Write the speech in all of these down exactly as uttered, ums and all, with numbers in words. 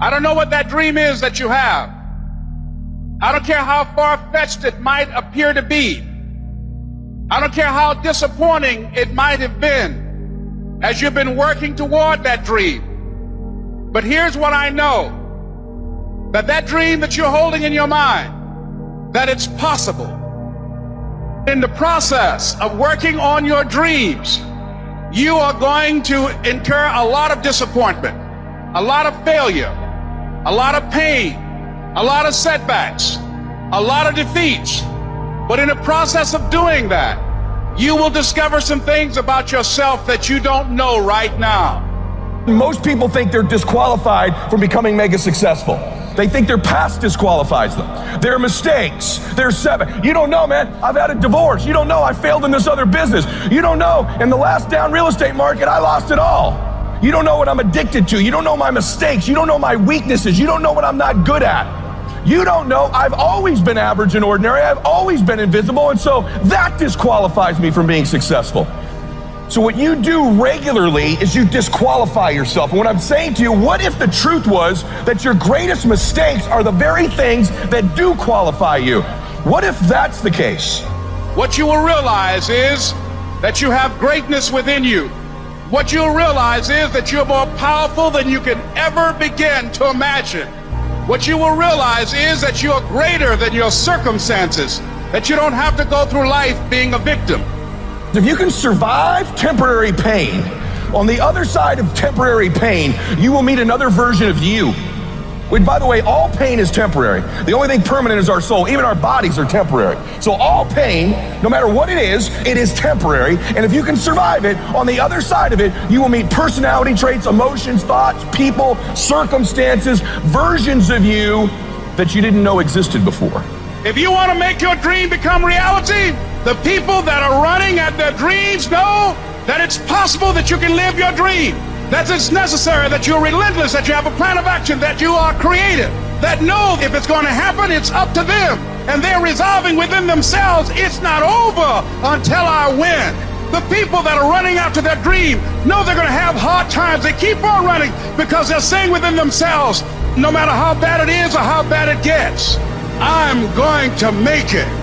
I don't know what that dream is that you have. I don't care how far-fetched it might appear to be. I don't care how disappointing it might have been as you've been working toward that dream. But here's what I know, that that dream that you're holding in your mind, that it's possible. In the process of working on your dreams, you are going to incur a lot of disappointment, a lot of failure, a lot of pain, a lot of setbacks, a lot of defeats. But in the process of doing that, you will discover some things about yourself that you don't know right now. Most people think they're disqualified from becoming mega successful. They think their past disqualifies them. Their mistakes, their setbacks. You don't know, man. I've had a divorce. You don't know. I failed in this other business. You don't know. In the last down real estate market, I lost it all. You don't know what I'm addicted to. You don't know my mistakes. You don't know my weaknesses. You don't know what I'm not good at. You don't know. I've always been average and ordinary. I've always been invisible. And so that disqualifies me from being successful. So what you do regularly is you disqualify yourself. And what I'm saying to you, what if the truth was that your greatest mistakes are the very things that do qualify you? What if that's the case? What you will realize is that you have greatness within you. What you'll realize is that you're more powerful than you can ever begin to imagine. What you will realize is that you're greater than your circumstances, that you don't have to go through life being a victim. If you can survive temporary pain, on the other side of temporary pain, you will meet another version of you. Which, by the way, all pain is temporary. The only thing permanent is our soul. Even our bodies are temporary. So all pain, no matter what it is, it is temporary. And if you can survive it, on the other side of it, you will meet personality traits, emotions, thoughts, people, circumstances, versions of you that you didn't know existed before. If you want to make your dream become reality, the people that are running at their dreams know that it's possible that you can live your dream. That it's necessary, that you're relentless, that you have a plan of action, that you are creative, that know if it's going to happen, it's up to them. And they're resolving within themselves, it's not over until I win. The people that are running after their dream know they're going to have hard times. They keep on running because they're saying within themselves, no matter how bad it is or how bad it gets, I'm going to make it.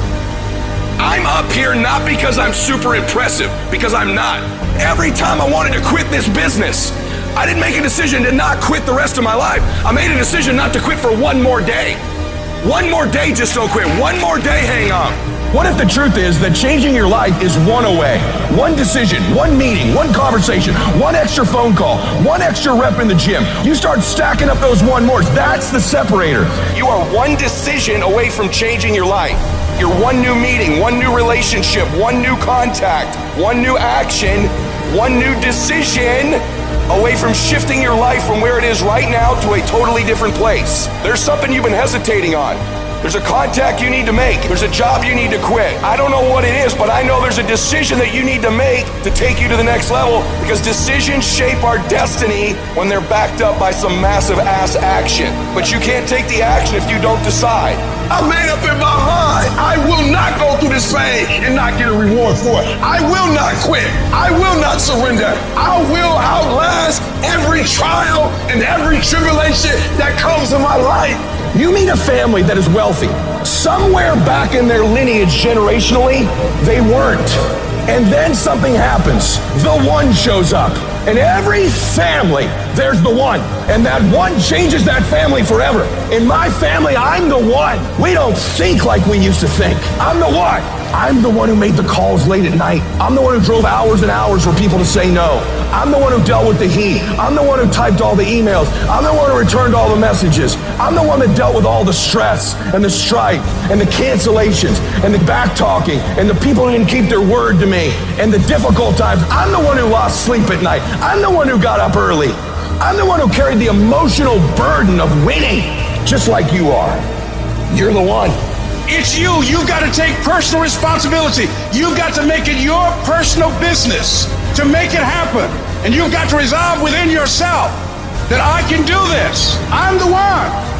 I'm up here not because I'm super impressive, because I'm not. Every time I wanted to quit this business, I didn't make a decision to not quit the rest of my life. I made a decision not to quit for one more day. One more day, just don't quit. One more day, hang on. What if the truth is that changing your life is one away? One decision, one meeting, one conversation, one extra phone call, one extra rep in the gym. You start stacking up those one mores. That's the separator. You are one decision away from changing your life. You're one new meeting, one new relationship, one new contact, one new action, one new decision away from shifting your life from where it is right now to a totally different place. There's something you've been hesitating on. There's a contact you need to make. There's a job you need to quit. I don't know what it is, but I know there's a decision that you need to make to take you to the next level, because decisions shape our destiny when they're backed up by some massive ass action. But you can't take the action if you don't decide. I made up in my mind. I will not go through this pain and not get a reward for it. I will not quit. I will not surrender. I will outlast every trial and every tribulation that comes in my life. You meet a family that is wealthy. Somewhere back in their lineage generationally, they weren't. And then something happens. The one shows up. In every family, there's the one. And that one changes that family forever. In my family, I'm the one. We don't think like we used to think. I'm the one. I'm the one who made the calls late at night. I'm the one who drove hours and hours for people to say no. I'm the one who dealt with the heat. I'm the one who typed all the emails. I'm the one who returned all the messages. I'm the one that dealt with all the stress and the strife and the cancellations and the back talking and the people who didn't keep their word to me and the difficult times. I'm the one who lost sleep at night. I'm the one who got up early. I'm the one who carried the emotional burden of winning, just like you are. You're the one. It's you. You've got to take personal responsibility. You've got to make it your personal business to make it happen. And you've got to resolve within yourself that I can do this. I'm the one.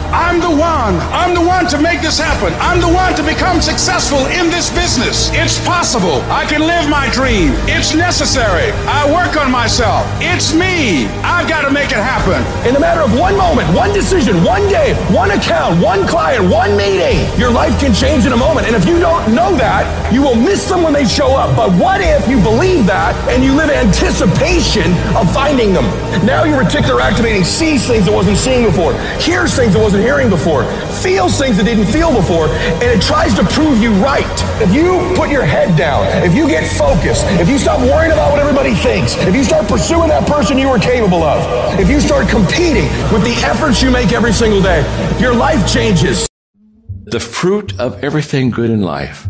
I'm the one. I'm the one to make this happen. I'm the one to become successful in this business. It's possible. I can live my dream. It's necessary. I work on myself. It's me. I've got to make it happen. In a matter of one moment, one decision, one day, one account, one client, one meeting, your life can change in a moment. And if you don't know that, you will miss them when they show up. But what if you believe that and you live in anticipation of finding them? Now your reticular activating sees things it wasn't seeing before, hears things it wasn't hearing before, feels things it didn't feel before, and it tries to prove you right. If you put your head down, if you get focused, if you stop worrying about what everybody thinks, if you start pursuing that person you are capable of, if you start competing with the efforts you make every single day, your life changes. The fruit of everything good in life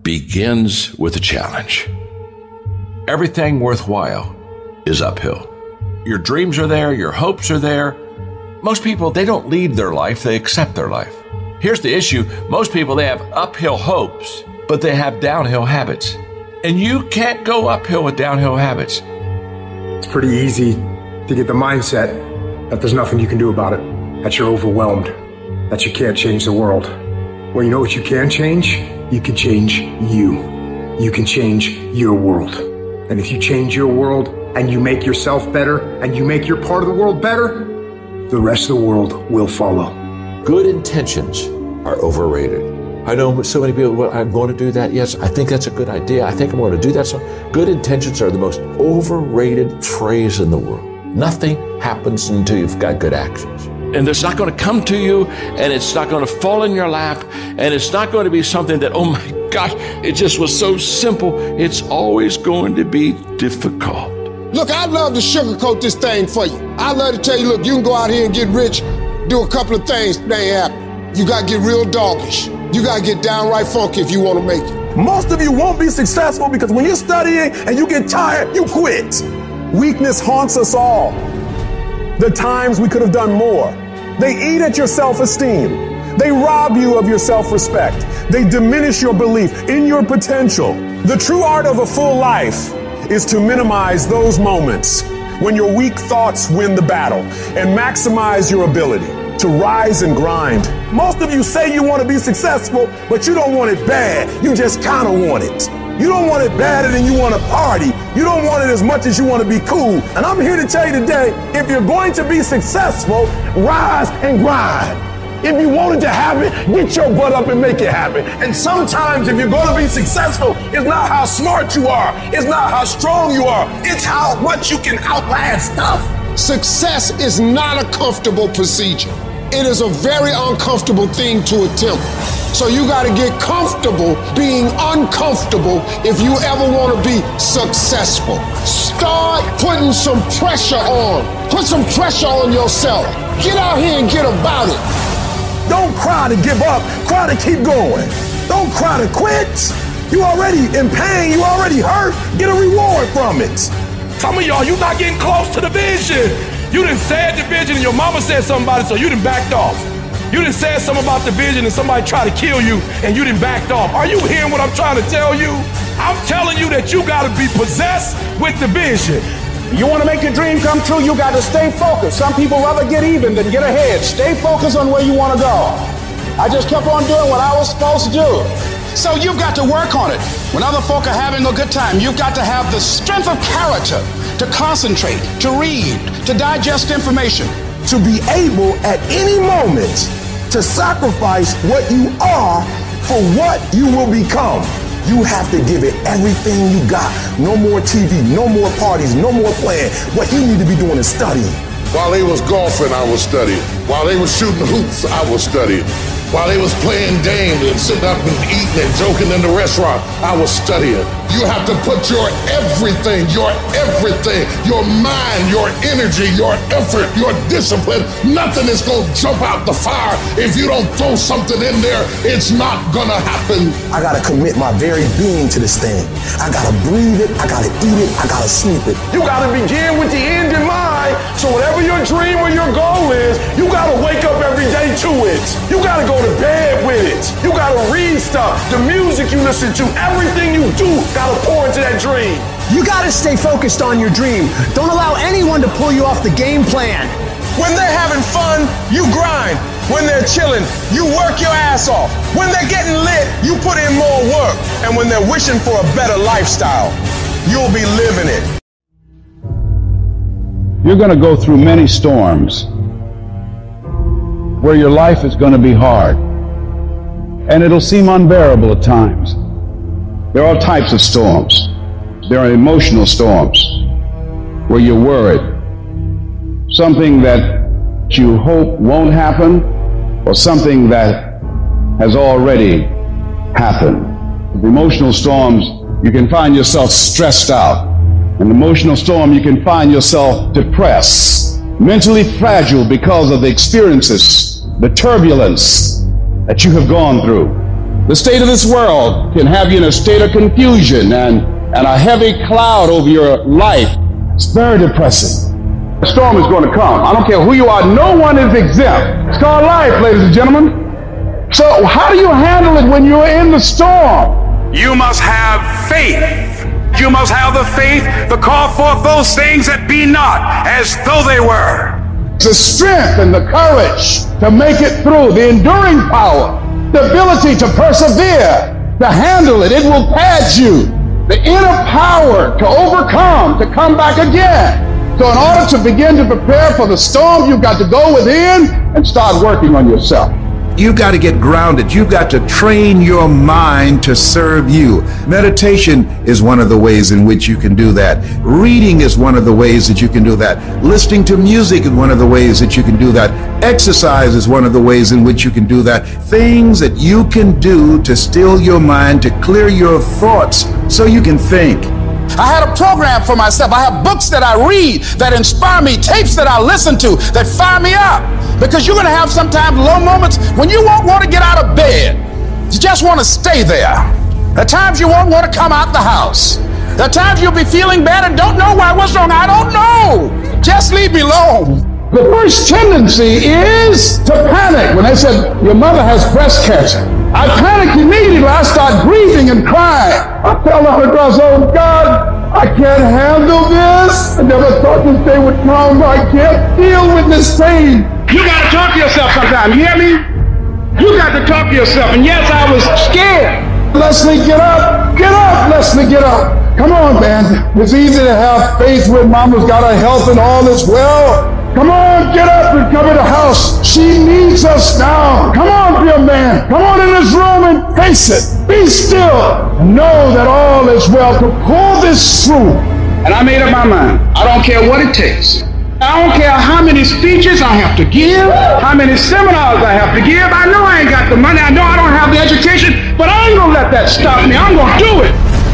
begins with a challenge. Everything worthwhile is uphill. Your dreams are there, your hopes are there. Most people, they don't lead their life, they accept their life. Here's the issue. Most people, they have uphill hopes, but they have downhill habits. And you can't go uphill with downhill habits. It's pretty easy to get the mindset that there's nothing you can do about it, that you're overwhelmed, that you can't change the world. Well, you know what you can change? You can change you. You can change your world. And if you change your world and you make yourself better and you make your part of the world better, the rest of the world will follow. Good intentions are overrated. I know so many people, well, I'm going to do that. Yes, I think that's a good idea. I think I'm going to do that. So good intentions are the most overrated phrase in the world. Nothing happens until you've got good actions. And it's not going to come to you, and it's not going to fall in your lap, and it's not going to be something that, oh my gosh, it just was so simple. It's always going to be difficult. Look, I'd love to sugarcoat this thing for you. I'd love to tell you, look, you can go out here and get rich, do a couple of things, they ain't happen. You got to get real doggish. You got to get downright funky if you want to make it. Most of you won't be successful because when you're studying and you get tired, you quit. Weakness haunts us all. The times we could have done more. They eat at your self-esteem. They rob you of your self-respect. They diminish your belief in your potential. The true art of a full life is to minimize those moments when your weak thoughts win the battle and maximize your ability to rise and grind. Most of you say you want to be successful, but you don't want it bad. You just kind of want it. You don't want it badder than you want to party. You don't want it as much as you want to be cool. And I'm here to tell you today, if you're going to be successful, rise and grind. If you want it to happen, get your butt up and make it happen. And sometimes if you're going to be successful, it's not how smart you are. It's not how strong you are. It's how much you can outlast stuff. Success is not a comfortable procedure. It is a very uncomfortable thing to attempt. So you got to get comfortable being uncomfortable if you ever want to be successful. Start putting some pressure on. Put some pressure on yourself. Get out here and get about it. Don't cry to give up. Cry to keep going. Don't cry to quit. You already in pain. You already hurt. Get a reward from it. Some of y'all, you not getting close to the vision. You done said the vision and your mama said something about it, so you done backed off. You done said something about the vision and somebody tried to kill you and you done backed off. Are you hearing what I'm trying to tell you? I'm telling you that you gotta be possessed with the vision. You want to make your dream come true, you got to stay focused. Some people rather get even than get ahead. Stay focused on where you want to go. I just kept on doing what I was supposed to do. So you've got to work on it. When other folk are having a good time, you've got to have the strength of character to concentrate, to read, to digest information. To be able at any moment to sacrifice what you are for what you will become. You have to give it everything you got. No more T V, no more parties, no more playing. What you need to be doing is studying. While they was golfing, I was studying. While they was shooting hoops, I was studying. While they was playing games and sitting up and eating and joking in the restaurant, I was studying. You have to put your everything, your everything, your mind, your energy, your effort, your discipline. Nothing is going to jump out the fire if you don't throw something in there. It's not going to happen. I got to commit my very being to this thing. I got to breathe it. I got to eat it. I got to sleep it. You got to begin with the end in mind. So whatever your dream or your goal is, you got to wake up every day to it. You got to go to bed with it. You got to read stuff. The music you listen to, everything you do, got to pour into that dream. You got to stay focused on your dream. Don't allow anyone to pull you off the game plan. When they're having fun, you grind. When they're chilling, you work your ass off. When they're getting lit, you put in more work. And when they're wishing for a better lifestyle, you'll be living it. You're going to go through many storms where your life is going to be hard. And it'll seem unbearable at times. There are all types of storms. There are emotional storms where you're worried. Something that you hope won't happen, or something that has already happened. With emotional storms, you can find yourself stressed out. In an emotional storm, you can find yourself depressed, mentally fragile because of the experiences, the turbulence that you have gone through. The state of this world can have you in a state of confusion and, and a heavy cloud over your life. It's very depressing. The storm is going to come. I don't care who you are. No one is exempt. It's called life, ladies and gentlemen. So how do you handle it when you're in the storm? You must have faith. You must have the faith to call forth those things that be not as though they were. The strength and the courage to make it through, the enduring power, the ability to persevere, to handle it. It will pad you. The inner power to overcome, to come back again. So in order to begin to prepare for the storm, you've got to go within and start working on yourself. You've got to get grounded. You've got to train your mind to serve you. Meditation is one of the ways in which you can do that. Reading is one of the ways that you can do that. Listening to music is one of the ways that you can do that. Exercise is one of the ways in which you can do that. Things that you can do to still your mind, to clear your thoughts so you can think. I had a program for myself. I have books that I read that inspire me, tapes that I listen to that fire me up. Because you're going to have sometimes low moments when you won't want to get out of bed. You just want to stay there. At times you won't want to come out the house. At times you'll be feeling bad and don't know why. What's wrong? I don't know. Just leave me alone. The first tendency is to panic. When they said, your mother has breast cancer, I panicked immediately. I start grieving and crying. I tell her, oh God, I can't handle this. I never thought this day would come. I can't deal with this pain. You got to talk to yourself sometimes. You hear me? You got to talk to yourself. And yes, I was scared. Leslie, get up. Get up, Leslie, get up. Come on, man. It's easy to have faith when mama's got her health and all is well. Come on, get up and come in the house. She needs us now. Come on, dear man. Come on in this room and face it. Be still. Know that all is well. To pull this through. And I made up my mind. I don't care what it takes. I don't care how many speeches I have to give, how many seminars I have to give. I know I ain't got the money. I know I don't have the education, but I ain't going to let that stop me. I'm going to do it.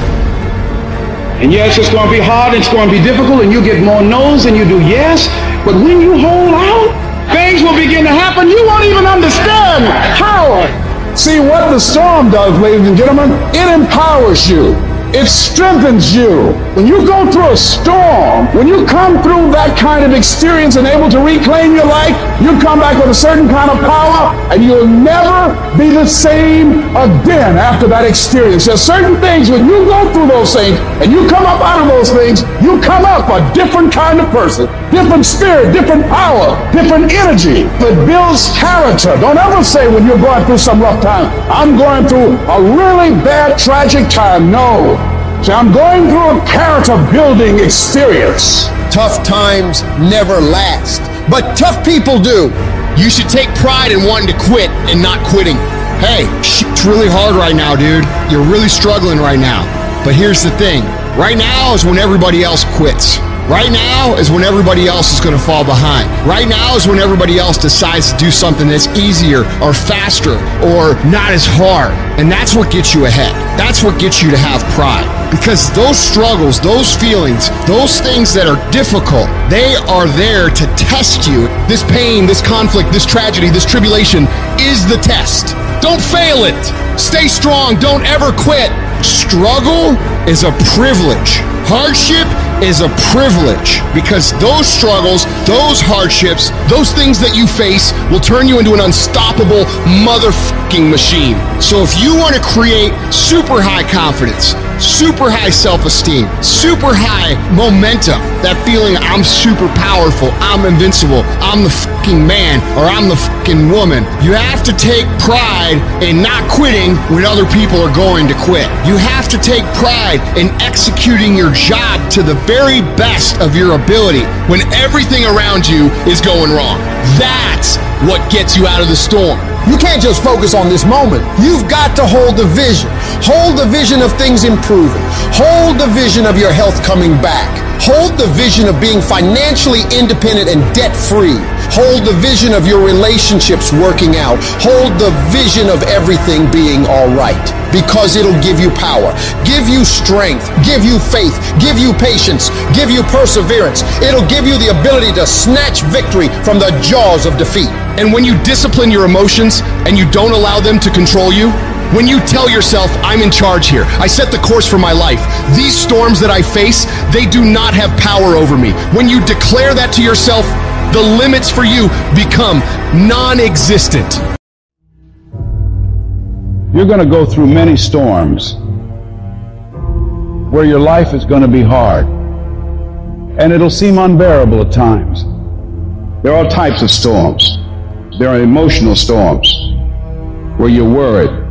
And yes, it's going to be hard, it's going to be difficult, and you get more no's than you do yes. But when you hold out, things will begin to happen. You won't even understand how. See, what the storm does, ladies and gentlemen, it empowers you. It strengthens you. When you go through a storm, when you come through that kind of experience and able to reclaim your life, you come back with a certain kind of power, and you'll never be the same again after that experience. There's certain things, when you go through those things and you come up out of those things, you come up a different kind of person, different spirit, different power, different energy that builds character. Don't ever say when you're going through some rough time, I'm going through a really bad, tragic time. No. So I'm going through a character-building experience. Tough times never last, but tough people do. You should take pride in wanting to quit and not quitting. Hey, shit's really hard right now, dude. You're really struggling right now. But here's the thing. Right now is when everybody else quits. Right now is when everybody else is going to fall behind. Right now is when everybody else decides to do something that's easier or faster or not as hard. And that's what gets you ahead. That's what gets you to have pride. Because those struggles, those feelings, those things that are difficult, they are there to test you. This pain, this conflict, this tragedy, this tribulation is the test. Don't fail it. Stay strong. Don't ever quit. Struggle is a privilege. Hardship is a privilege, because those struggles, those hardships, those things that you face will turn you into an unstoppable motherfucking machine. So if you want to create super high confidence, super high self-esteem, super high momentum, that feeling I'm super powerful, I'm invincible, I'm the fucking man, or I'm the fucking woman. You have to take pride in not quitting when other people are going to quit. You have to take pride in executing your job to the very best of your ability when everything around you is going wrong. That's what gets you out of the storm. You can't just focus on this moment. You've got to hold the vision. Hold the vision of things improving. Hold the vision of your health coming back. Hold the vision of being financially independent and debt-free. Hold the vision of your relationships working out. Hold the vision of everything being all right, because it'll give you power, give you strength, give you faith, give you patience, give you perseverance. It'll give you the ability to snatch victory from the jaws of defeat. And when you discipline your emotions and you don't allow them to control you, when you tell yourself, I'm in charge here, I set the course for my life, these storms that I face, they do not have power over me. When you declare that to yourself, the limits for you become non-existent. You're going to go through many storms where your life is going to be hard, and it'll seem unbearable at times. There are all types of storms. There are emotional storms where you're worried.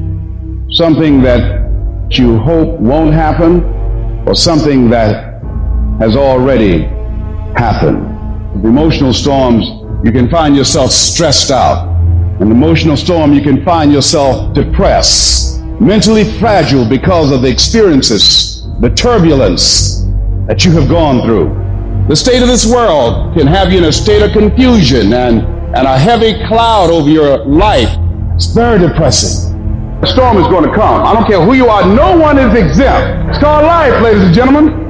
Something that you hope won't happen, or something that has already happened. With emotional storms, you can find yourself stressed out. In an emotional storm, you can find yourself depressed, mentally fragile because of the experiences, the turbulence that you have gone through. The state of this world can have you in a state of confusion and, and a heavy cloud over your life. It's very depressing. The storm is going to come. I don't care who you are. No one is exempt. It's called life, ladies and gentlemen.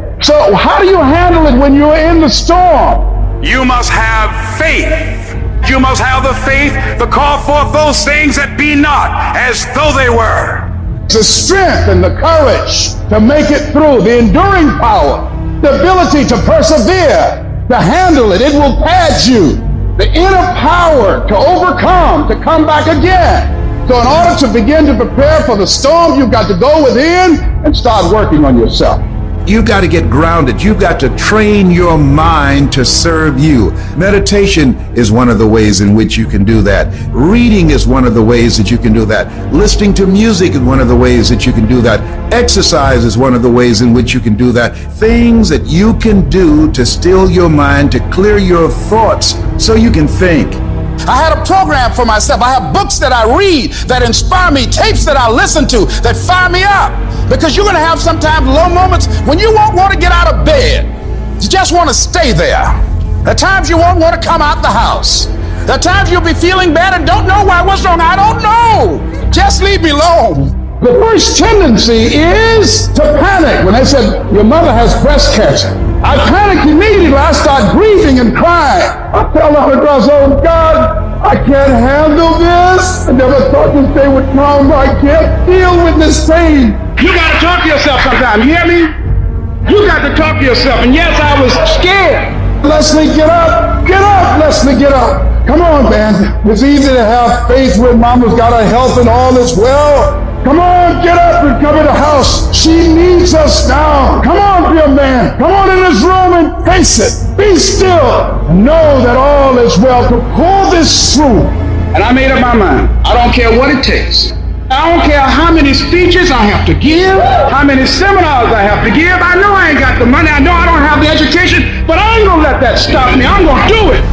So how do you handle it when you're in the storm? You must have faith. You must have the faith to call forth those things that be not as though they were. The strength and the courage to make it through, the enduring power, the ability to persevere, to handle it. It will pad you. The inner power to overcome, to come back again. So in order to begin to prepare for the storm, you've got to go within and start working on yourself. You've got to get grounded. You've got to train your mind to serve you. Meditation is one of the ways in which you can do that. Reading is one of the ways that you can do that. Listening to music is one of the ways that you can do that. Exercise is one of the ways in which you can do that. Things that you can do to still your mind, to clear your thoughts so you can think. I had a program for myself. I have books that I read that inspire me, tapes that I listen to that fire me up. Because you're going to have sometimes low moments when you won't want to get out of bed. You just want to stay there. There are times you won't want to come out the house. There are times you'll be feeling bad and don't know why. What's wrong? I don't know. Just leave me alone. The first tendency is to panic. When they said, your mother has breast cancer, I panicked immediately. I start grieving and crying. I tell the Holy Ghost, oh God, I can't handle this. I never thought this day would come. I can't deal with this pain. You got to talk to yourself sometimes. You hear me? You got to talk to yourself. And yes, I was scared. Leslie, get up. Get up, Leslie, get up. Come on, man. It's easy to have faith when mama's got her health and all is well. Come on, get up and come in the house. She needs us now. Come on, dear man. Come on in this room and face it. Be still. And know that all is well to pull this through. And I made up my mind. I don't care what it takes. I don't care how many speeches I have to give, how many seminars I have to give. I know I ain't got the money. I know I don't have the education, but I ain't going to let that stop me. I'm going to do it.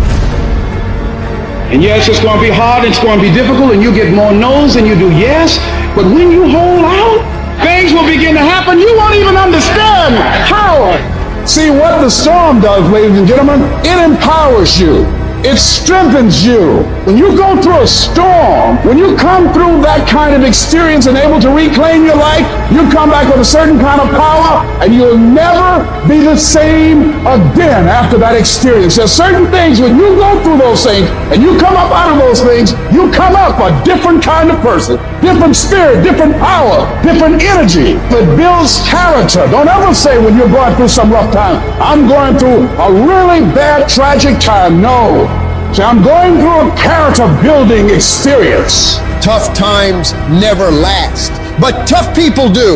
And yes, it's going to be hard, it's going to be difficult, and you get more no's than you do yes. But when you hold out, things will begin to happen. You won't even understand how. See, what the storm does, ladies and gentlemen, it empowers you. It strengthens you. When you go through a storm, when you come through that kind of experience and able to reclaim your life, you come back with a certain kind of power, and you'll never be the same again after that experience. There's certain things, when you go through those things and you come up out of those things, you come up a different kind of person, different spirit, different power, different energy. It builds character. Don't ever say when you're going through some rough time, I'm going through a really bad, tragic time. No. See, I'm going through a character-building experience. Tough times never last, but tough people do.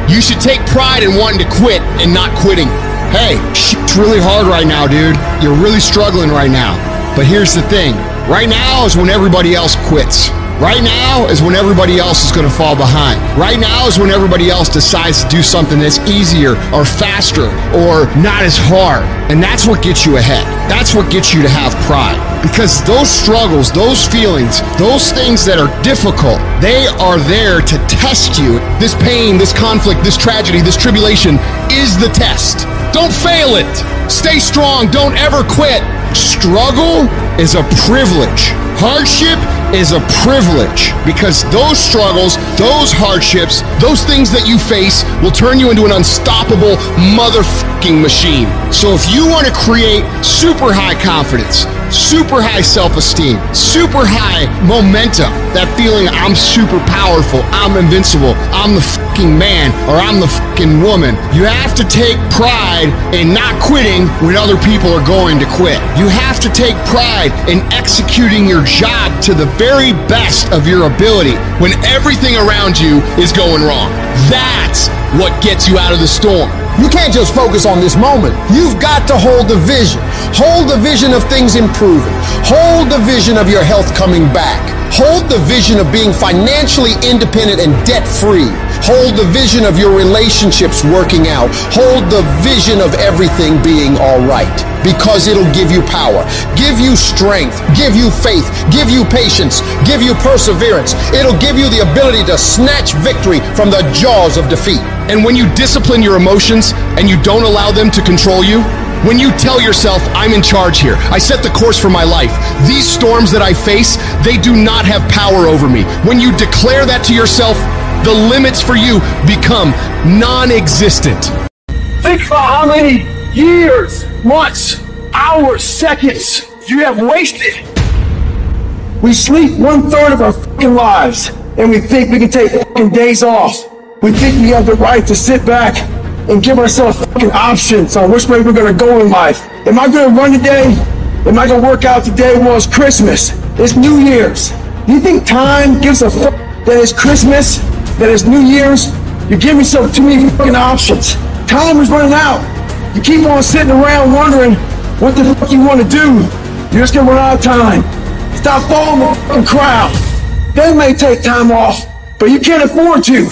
You should take pride in wanting to quit and not quitting. Hey, shit's really hard right now, dude. You're really struggling right now. But here's the thing. Right now is when everybody else quits. Right now is when everybody else is going to fall behind. Right now is when everybody else decides to do something that's easier or faster or not as hard. And that's what gets you ahead. That's what gets you to have pride. Because those struggles, those feelings, those things that are difficult, they are there to test you. This pain, this conflict, this tragedy, this tribulation is the test. Don't fail it. Stay strong. Don't ever quit. Struggle is a privilege. Hardship is a privilege, because those struggles, those hardships, those things that you face will turn you into an unstoppable motherfucking machine. So if you want to create super high confidence, super high self-esteem, super high momentum, that feeling I'm super powerful, I'm invincible, I'm the fucking man, or I'm the fucking woman, you have to take pride in not quitting when other people are going to quit. You have to take pride in executing your job to the very best of your ability when everything around you is going wrong. That's what gets you out of the storm. You can't just focus on this moment. You've got to hold the vision. Hold the vision of things improving. Hold the vision of your health coming back. Hold the vision of being financially independent and debt-free. Hold the vision of your relationships working out. Hold the vision of everything being all right, because it'll give you power, give you strength, give you faith, give you patience, give you perseverance. It'll give you the ability to snatch victory from the jaws of defeat. And when you discipline your emotions and you don't allow them to control you, when you tell yourself, I'm in charge here, I set the course for my life, these storms that I face, they do not have power over me. When you declare that to yourself, the limits for you become non-existent. Think about how many years, months, hours, seconds you have wasted. We sleep one third of our fucking lives, and we think we can take fucking days off. We think we have the right to sit back and give ourselves fucking options on which way we're gonna go in life. Am I gonna run today? Am I gonna work out today? Well, it's Christmas. It's New Year's. You think time gives a fuck that it's Christmas, that it's New Year's? You give yourself too many fucking options. Time is running out. You keep on sitting around wondering what the fuck you want to do. You're just gonna run out of time. Stop following the fucking crowd. They may take time off, but you can't afford to.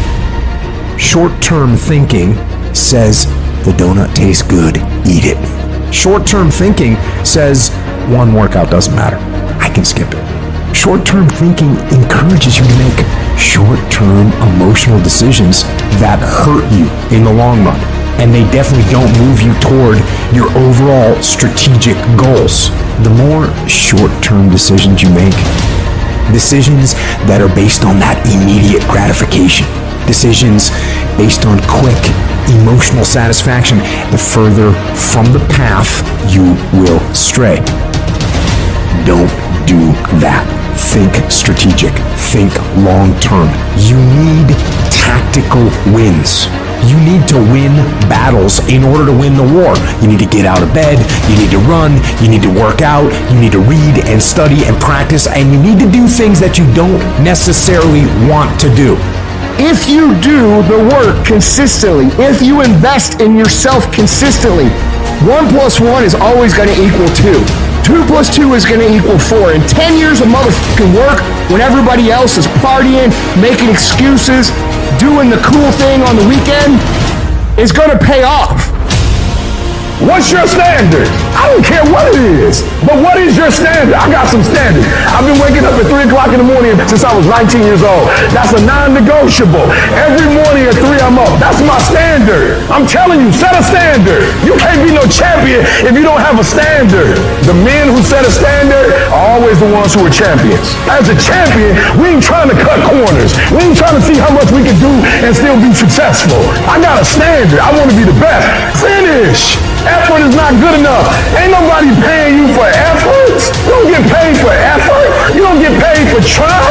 Short-term thinking says the donut tastes good, eat it. Short-term thinking says one workout doesn't matter, I can skip it. Short-term thinking encourages you to make short-term emotional decisions that hurt you in the long run, and they definitely don't move you toward your overall strategic goals. The more short-term decisions you make, decisions that are based on that immediate gratification, decisions based on quick emotional satisfaction, the further from the path you will stray. Don't do that. Think strategic. Think long-term. You need tactical wins. You need to win battles in order to win the war. You need to get out of bed, you need to run, you need to work out, you need to read and study and practice, and you need to do things that you don't necessarily want to do. If you do the work consistently, if you invest in yourself consistently, one plus one is always going to equal two. Two plus two is going to equal four. And ten years of motherfucking work when everybody else is partying, making excuses, doing the cool thing on the weekend is going to pay off. What's your standard? I don't care what it is, but what is your standard? I got some standards. I've been waking up at three o'clock in the morning since I was nineteen years old. That's a non-negotiable. Every morning at three I'm up. That's my standard. I'm telling you, set a standard. You can't be no champion if you don't have a standard. The men who set a standard are always the ones who are champions. As a champion, we ain't trying to cut corners. We ain't trying to see how much we can do and still be successful. I got a standard. I want to be the best. Finish. Effort is not good enough. Ain't nobody paying you for effort. You don't get paid for effort. You don't get paid for trying.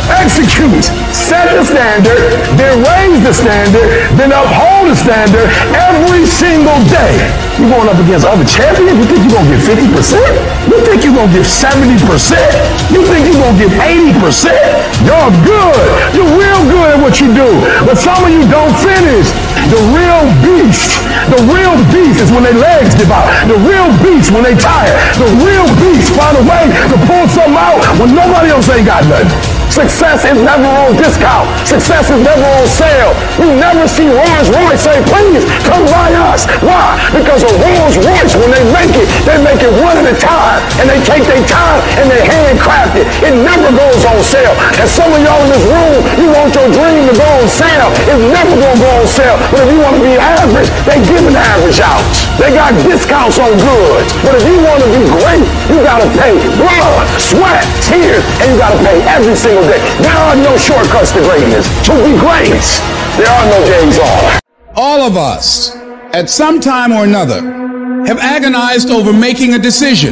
execute. Set the standard, then raise the standard, then uphold the standard every single day. You're going up against other champions? You think you're going to get fifty percent? You think you're going to get seventy percent? You think you're going to get eighty percent? You're good. You're real good at what you do. But some of you don't finish. The real beast, the real beast is when their legs give out. The real beast when they tired. The real beast find a way to pull something out when nobody else ain't got nothing. Success is never on discount. Success is never on sale. You never see Rolls Royce say, please come buy us. Why? Because a Rolls Royce, when they make it, they make it one at a time. And they take their time and they handcraft it. It never goes on sale. And some of y'all in this room, you want your dream to go on sale. It's never going to go on sale. But if you want to be average, they give an average out. They got discounts on goods. But if you want to be great, you got to pay blood, sweat, tears, and you got to pay every single day. There are no shortcuts to greatness. To be great, there are no days off. All of us, at some time or another, have agonized over making a decision.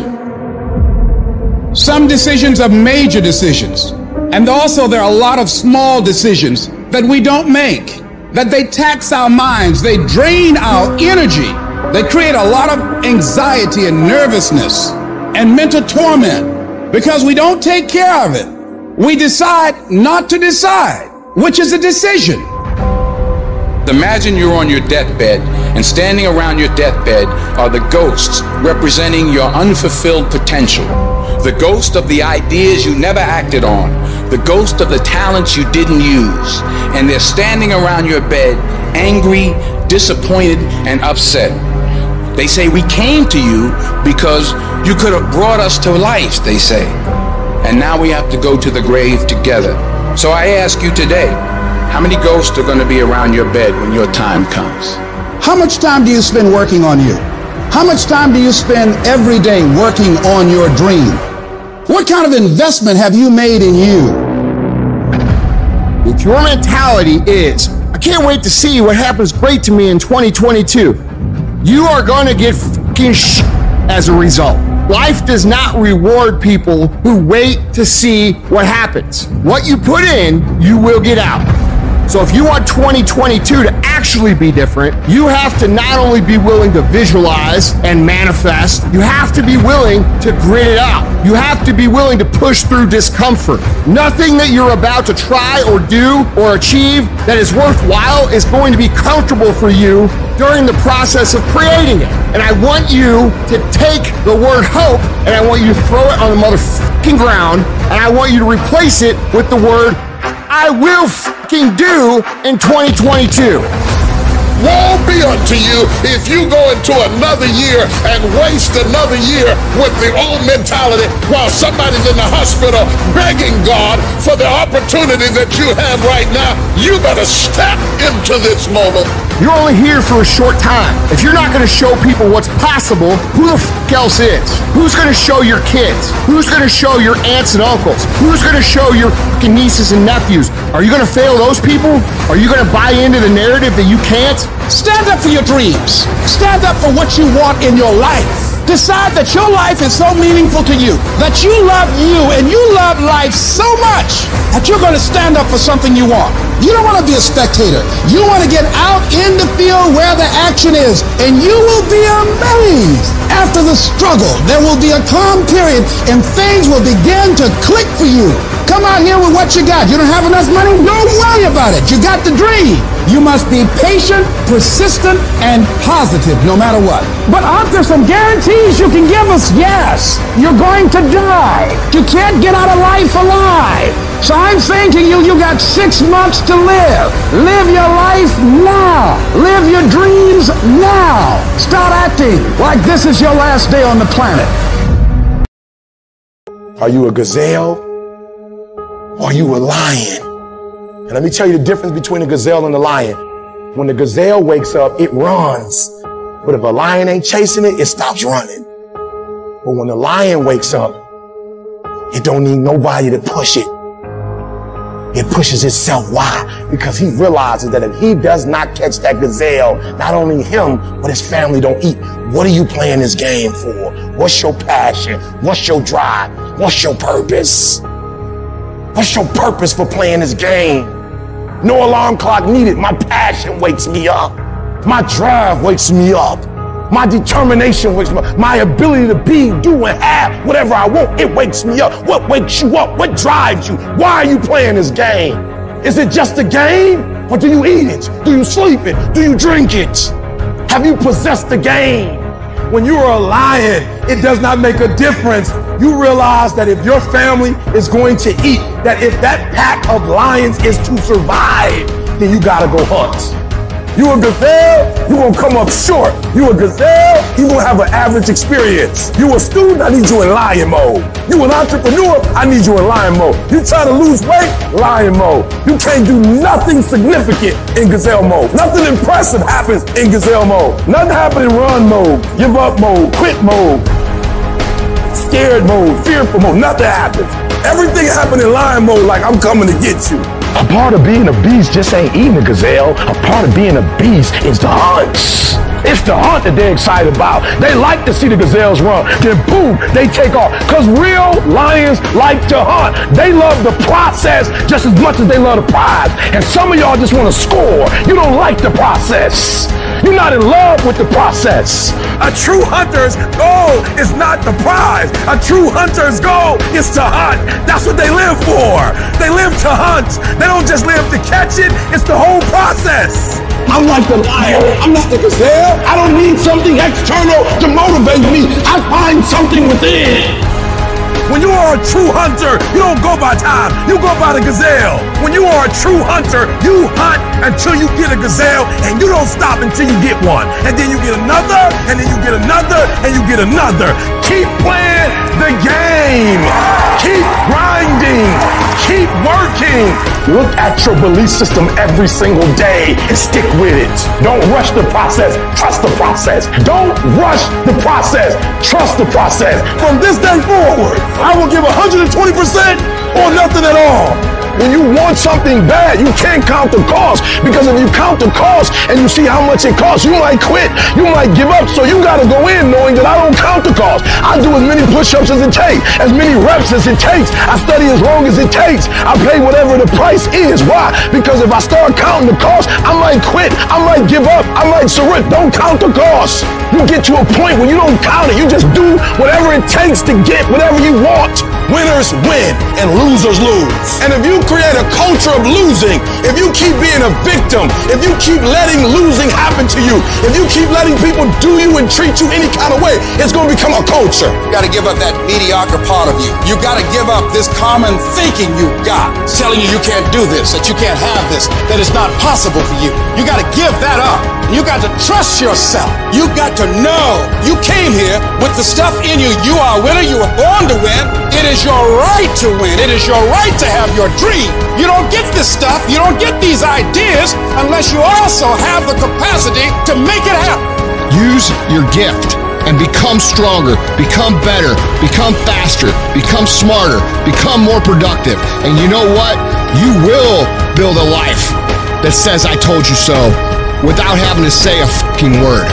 Some decisions are major decisions. And also there are a lot of small decisions that we don't make, that they tax our minds, they drain our energy, they create a lot of anxiety and nervousness and mental torment because we don't take care of it. We decide not to decide, which is a decision. Imagine you're on your deathbed, and standing around your deathbed are the ghosts representing your unfulfilled potential. The ghost of the ideas you never acted on, the ghost of the talents you didn't use, and they're standing around your bed, angry, disappointed, and upset. They say, we came to you because you could have brought us to life, they say. And now we have to go to the grave together. So I ask you today, how many ghosts are going to be around your bed when your time comes? How much time do you spend working on you? How much time do you spend every day working on your dream? What kind of investment have you made in you? If your mentality is, I can't wait to see what happens great to me in twenty twenty-two, you are going to get fucking sh as a result. Life does not reward people who wait to see what happens. What you put in, you will get out. So if you want twenty twenty-two to actually be different, you have to not only be willing to visualize and manifest, you have to be willing to grit it out. You have to be willing to push through discomfort. Nothing that you're about to try or do or achieve that is worthwhile is going to be comfortable for you during the process of creating it. And I want you to take the word hope and I want you to throw it on the motherfucking ground and I want you to replace it with the word I will fucking do in twenty twenty-two. Woe be unto you if you go into another year and waste another year with the old mentality while somebody's in the hospital begging God for the opportunity that you have right now. You better step into this moment. You're only here for a short time. If you're not going to show people what's possible, who the fuck else is? Who's going to show your kids? Who's going to show your aunts and uncles? Who's going to show your fucking nieces and nephews? Are you going to fail those people? Are you going to buy into the narrative that you can't? Stand up for your dreams. Stand up for what you want in your life. Decide that your life is so meaningful to you, that you love you and you love life so much that you're going to stand up for something you want. You don't want to be a spectator. You want to get out in the field where the action is, and you will be amazed. After the struggle, there will be a calm period and things will begin to click for you. Come out here with what you got. You don't have enough money? Don't worry about it. You got the dream. You must be patient, persistent, and positive no matter what. But aren't there some guarantees you can give us? Yes. You're going to die. You can't get out of life alive. So I'm saying to you, you got six months to live. Live your life now. Live your dreams now. Start acting like this is your last day on the planet. Are you a gazelle or are you a lion? And let me tell you the difference between a gazelle and a lion. When the gazelle wakes up, it runs. But if a lion ain't chasing it, it stops running. But when the lion wakes up, it don't need nobody to push it. It pushes itself. Why? Because he realizes that if he does not catch that gazelle, not only him, but his family don't eat. What are you playing this game for? What's your passion? What's your drive? What's your purpose? What's your purpose for playing this game? No alarm clock needed. My passion wakes me up. My drive wakes me up. My determination wakes me up. My ability to be, do, and have whatever I want, it wakes me up. What wakes you up? What drives you? Why are you playing this game? Is it just a game? Or do you eat it? Do you sleep it? Do you drink it? Have you possessed the game? When you are a lion, it does not make a difference. You realize that if your family is going to eat, that if that pack of lions is to survive, then you gotta go hunt. You a gazelle, you gonna come up short. You a gazelle, you gonna have an average experience. You a student, I need you in lion mode. You an entrepreneur, I need you in lion mode. You trying to lose weight, lion mode. You can't do nothing significant in gazelle mode. Nothing impressive happens in gazelle mode. Nothing happens in run mode, give up mode, quit mode, scared mode, fearful mode. Nothing happens. Everything happens in lion mode like I'm coming to get you. A part of being a beast just ain't eating a gazelle. A part of being a beast is the hunts. It's the hunt that they're excited about. They like to see the gazelles run. Then boom, they take off. Because real lions like to hunt. They love the process just as much as they love the prize. And some of y'all just want to score. You don't like the process. You're not in love with the process. A true hunter's goal is not the prize. A true hunter's goal is to hunt. That's what they live for. They live to hunt. They don't just live to catch it. It's the whole process. I'm like the lion. I'm not the gazelle. I don't need something external to motivate me. I find something within. When you are a true hunter, you don't go by time, you go by the gazelle. When you are a true hunter, you hunt until you get a gazelle, and you don't stop until you get one. And then you get another, and then you get another, and you get another. Keep playing the game. Keep grinding. Keep working. Look at your belief system every single day and stick with it. Don't rush the process. Trust the process. Don't rush the process. Trust the process. From this day forward, I will give one hundred twenty percent or nothing at all. When you want something bad, you can't count the cost, because if you count the cost and you see how much it costs, you might quit, you might give up. So you got to go in knowing that I don't count the cost. I do as many push-ups as it takes, as many reps as it takes. I study as long as it takes. I pay whatever the price is. Why? Because if I start counting the cost, I might quit, I might give up, I might surrender. Don't count the cost. You get to a point where you don't count it. You just do whatever it takes to get whatever you want. Winners win and losers lose. And if you create a culture of losing, if you keep being a victim, if you keep letting losing happen to you, if you keep letting people do you and treat you any kind of way, it's going to become a culture. You got to give up that mediocre part of you. You got to give up this common thinking you got. It's telling you you can't do this, that you can't have this, that it's not possible for you. You got to give that up. You got to trust yourself. You got to know you came here with the stuff in you. You are a winner. You were born to win. It is your right to win. It is your right to have your dream. You don't get this stuff, you don't get these ideas unless you also have the capacity to make it happen. Use your gift and become stronger, become better, become faster, become smarter, become more productive. And you know what? You will build a life that says I told you so without having to say a fucking word.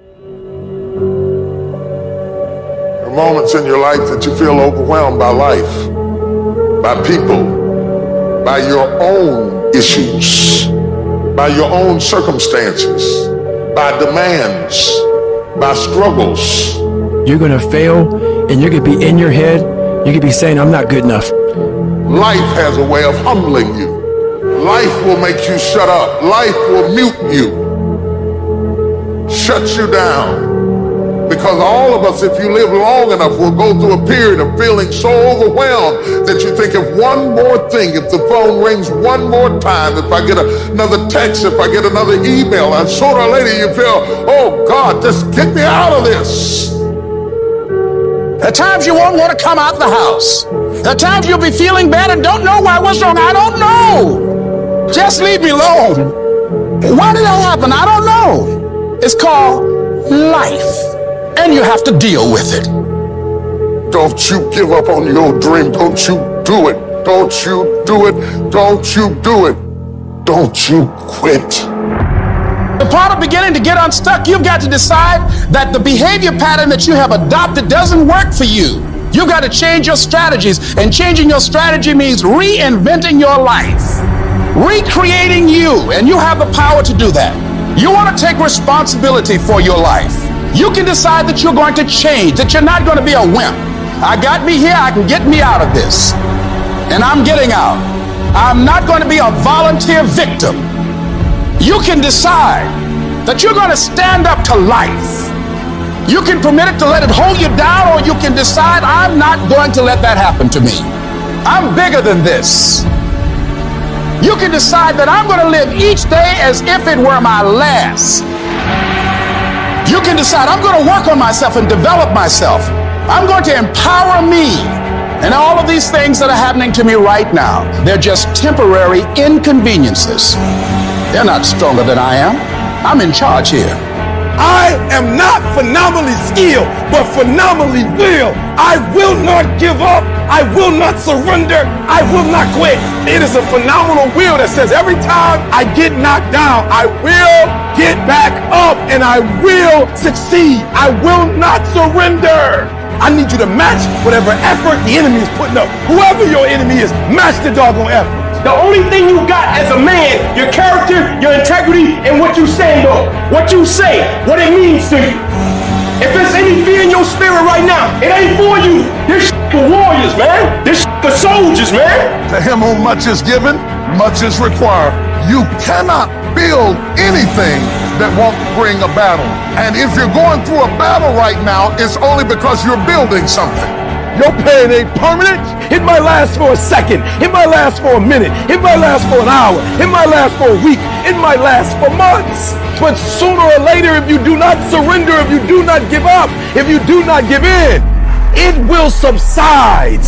There are moments in your life that you feel overwhelmed by life, by people, by your own issues, by your own circumstances, by demands, by struggles. You're gonna fail, and you're gonna be in your head, you're gonna be saying, I'm not good enough. Life has a way of humbling you. Life will make you shut up. Life will mute you, shut you down. Because all of us, if you live long enough, will go through a period of feeling so overwhelmed that you think if one more thing, if the phone rings one more time, if I get a, another text, if I get another email, and sooner or later you feel, oh God, just get me out of this. There are times you won't want to come out the house. There are times you'll be feeling bad and don't know why. What's wrong? I don't know. Just leave me alone. Why did that happen? I don't know. It's called life. And you have to deal with it. Don't you give up on your dream. Don't you do it. Don't you do it. Don't you do it. Don't you quit. The part of beginning to get unstuck, you've got to decide that the behavior pattern that you have adopted doesn't work for you. You got to change your strategies, and changing your strategy means reinventing your life, recreating you, and you have the power to do that. You want to take responsibility for your life. You can decide that you're going to change, that you're not going to be a wimp. I got me here, I can get me out of this. And I'm getting out. I'm not going to be a volunteer victim. You can decide that you're going to stand up to life. You can permit it to let it hold you down, or you can decide, I'm not going to let that happen to me. I'm bigger than this. You can decide that I'm going to live each day as if it were my last. You can decide I'm going to work on myself and develop myself. I'm going to empower me. And all of these things that are happening to me right now, they're just temporary inconveniences. They're not stronger than I am. I'm in charge here. I am not phenomenally skilled, but phenomenally will. I will not give up. I will not surrender. I will not quit. It is a phenomenal will that says every time I get knocked down, I will get back up and I will succeed. I will not surrender. I need you to match whatever effort the enemy is putting up. Whoever your enemy is, match the doggone effort. The only thing you got as a man, your character, your integrity, and what you stand on. What you say, what it means to you. If there's any fear in your spirit right now, it ain't for you. This shit for warriors, man. This shit for soldiers, man. To him whom much is given, much is required. You cannot build anything that won't bring a battle. And if you're going through a battle right now, it's only because you're building something. Your pain ain't permanent. It might last for a second. It might last for a minute. It might last for an hour. It might last for a week. It might last for months. But sooner or later, if you do not surrender, if you do not give up, if you do not give in, it will subside.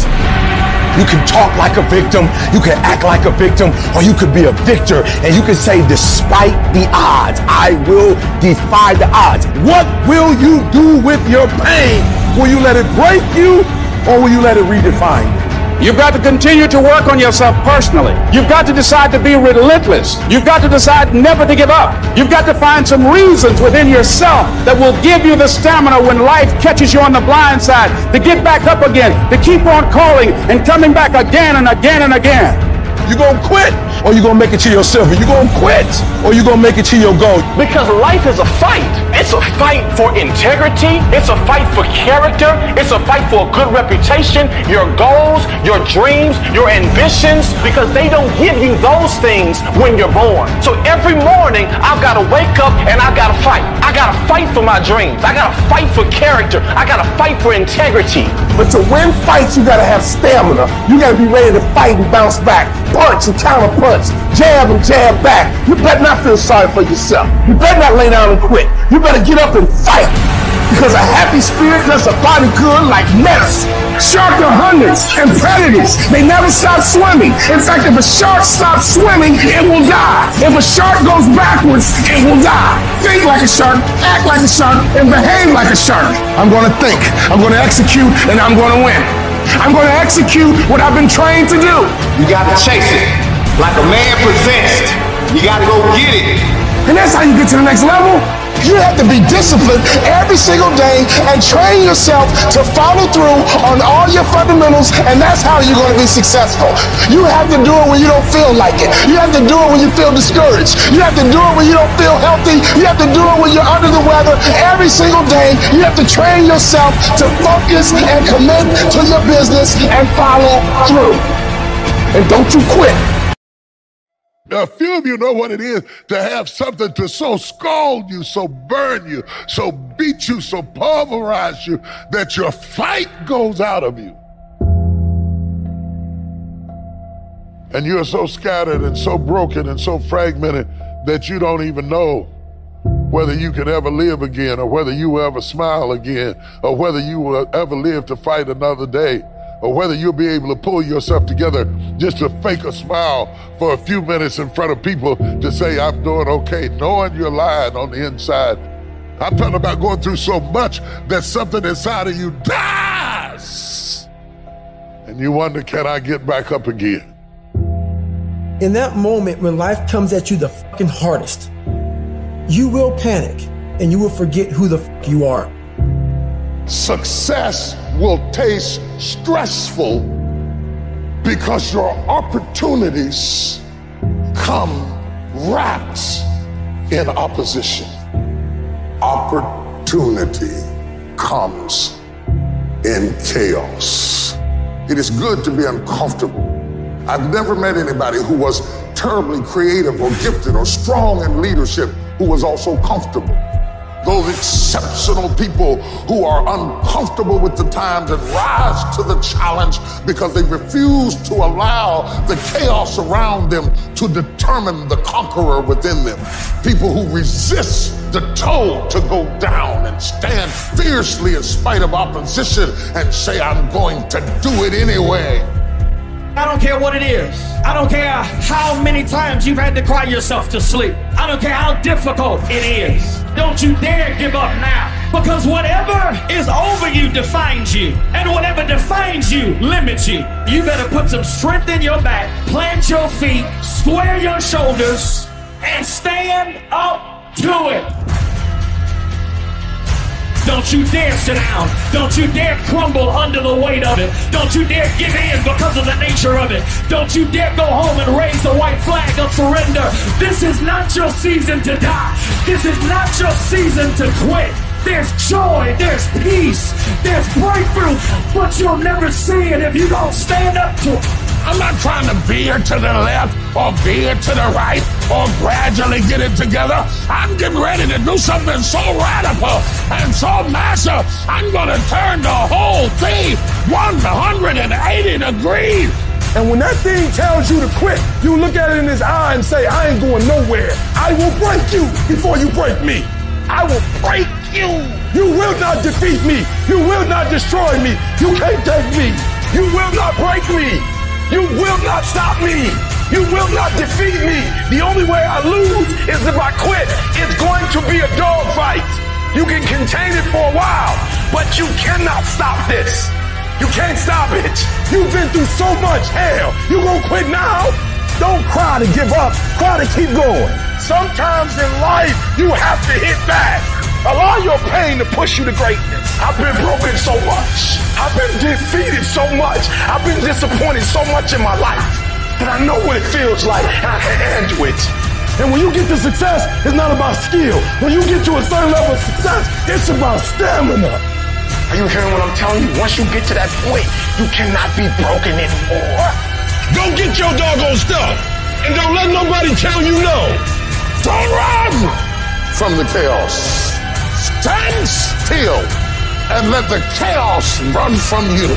You can talk like a victim, you can act like a victim, or you could be a victor, and you can say, despite the odds, I will defy the odds. What will you do with your pain? Will you let it break you, or will you let it redefine you? You've got to continue to work on yourself personally. You've got to decide to be relentless. You've got to decide never to give up. You've got to find some reasons within yourself that will give you the stamina when life catches you on the blind side to get back up again, to keep on calling and coming back again and again and again. You gonna quit, or you gonna make it to your silver? You gonna quit, or you gonna make it to your goal? Because life is a fight. It's a fight for integrity. It's a fight for character. It's a fight for a good reputation, your goals, your dreams, your ambitions, because they don't give you those things when you're born. So every morning, I've got to wake up and I've got to fight. I got to fight for my dreams. I got to fight for character. I got to fight for integrity. But to win fights, you got to have stamina. You got to be ready to fight and bounce back. Punch and counter punch, jab and jab back. You better not feel sorry for yourself. You better not lay down and quit. You better get up and fight. Because a happy spirit does a body good like medicine. Sharks are hunters and predators. They never stop swimming. In fact, if a shark stops swimming, it will die. If a shark goes backwards, it will die. Think like a shark, act like a shark, and behave like a shark. I'm going to think, I'm going to execute, and I'm going to win. I'm going to execute what I've been trained to do. You got to chase it like a man possessed. You got to go get it. And that's how you get to the next level. You have to be disciplined every single day and train yourself to follow through on all your fundamentals, and that's how you're going to be successful. You have to do it when you don't feel like it. You have to do it when you feel discouraged. You have to do it when you don't feel healthy. You have to do it when you're under the weather. Every single day, you have to train yourself to focus and commit to your business and follow through. And don't you quit. A few of you know what it is to have something to so scald you, so burn you, so beat you, so pulverize you that your fight goes out of you. And you're so scattered and so broken and so fragmented that you don't even know whether you can ever live again, or whether you will ever smile again, or whether you will ever live to fight another day, or whether you'll be able to pull yourself together just to fake a smile for a few minutes in front of people to say, I'm doing okay, knowing you're lying on the inside. I'm talking about going through so much that something inside of you dies. And you wonder, can I get back up again? In that moment when life comes at you the fucking hardest, you will panic and you will forget who the fuck you are. Success will taste stressful because your opportunities come wrapped in opposition. Opportunity comes in chaos. It is good to be uncomfortable. I've never met anybody who was terribly creative or gifted or strong in leadership who was also comfortable. Those exceptional people who are uncomfortable with the times and rise to the challenge because they refuse to allow the chaos around them to determine the conqueror within them. People who resist the toll to go down and stand fiercely in spite of opposition and say, I'm going to do it anyway. I don't care what it is. I don't care how many times you've had to cry yourself to sleep. I don't care how difficult it is. Don't you dare give up now. Because whatever is over you defines you. And whatever defines you limits you. You better put some strength in your back, plant your feet, square your shoulders, and stand up to it. Don't you dare sit down. Don't you dare crumble under the weight of it. Don't you dare give in because of the nature of it. Don't you dare go home and raise the white flag of surrender. This is not your season to die. This is not your season to quit. There's joy, there's peace, there's breakthrough, but you'll never see it if you don't stand up to it. I'm not trying to veer to the left or veer to the right or gradually get it together. I'm getting ready to do something so radical and so massive, I'm going to turn the whole thing one hundred eighty degrees. And when that thing tells you to quit, you look at it in his eye and say, I ain't going nowhere. I will break you before you break me. I will break you. You will not defeat me. You will not destroy me. You can't take me. You will not break me. You will not stop me. You will not defeat me. The only way I lose is if I quit. It's going to be a dogfight. You can contain it for a while, but you cannot stop this. You can't stop it. You've been through so much hell. You gonna quit now? Don't cry to give up. Cry to keep going. Sometimes in life, you have to hit back. Allow your pain to push you to greatness. I've been broken so much. I've been defeated so much. I've been disappointed so much in my life that I know what it feels like and I can handle it. And when you get to success, it's not about skill. When you get to a certain level of success, it's about stamina. Are you hearing what I'm telling you? Once you get to that point, you cannot be broken anymore. Go get your doggone stuff and don't let nobody tell you no. Don't run from the chaos. Stand still and let the chaos run from you.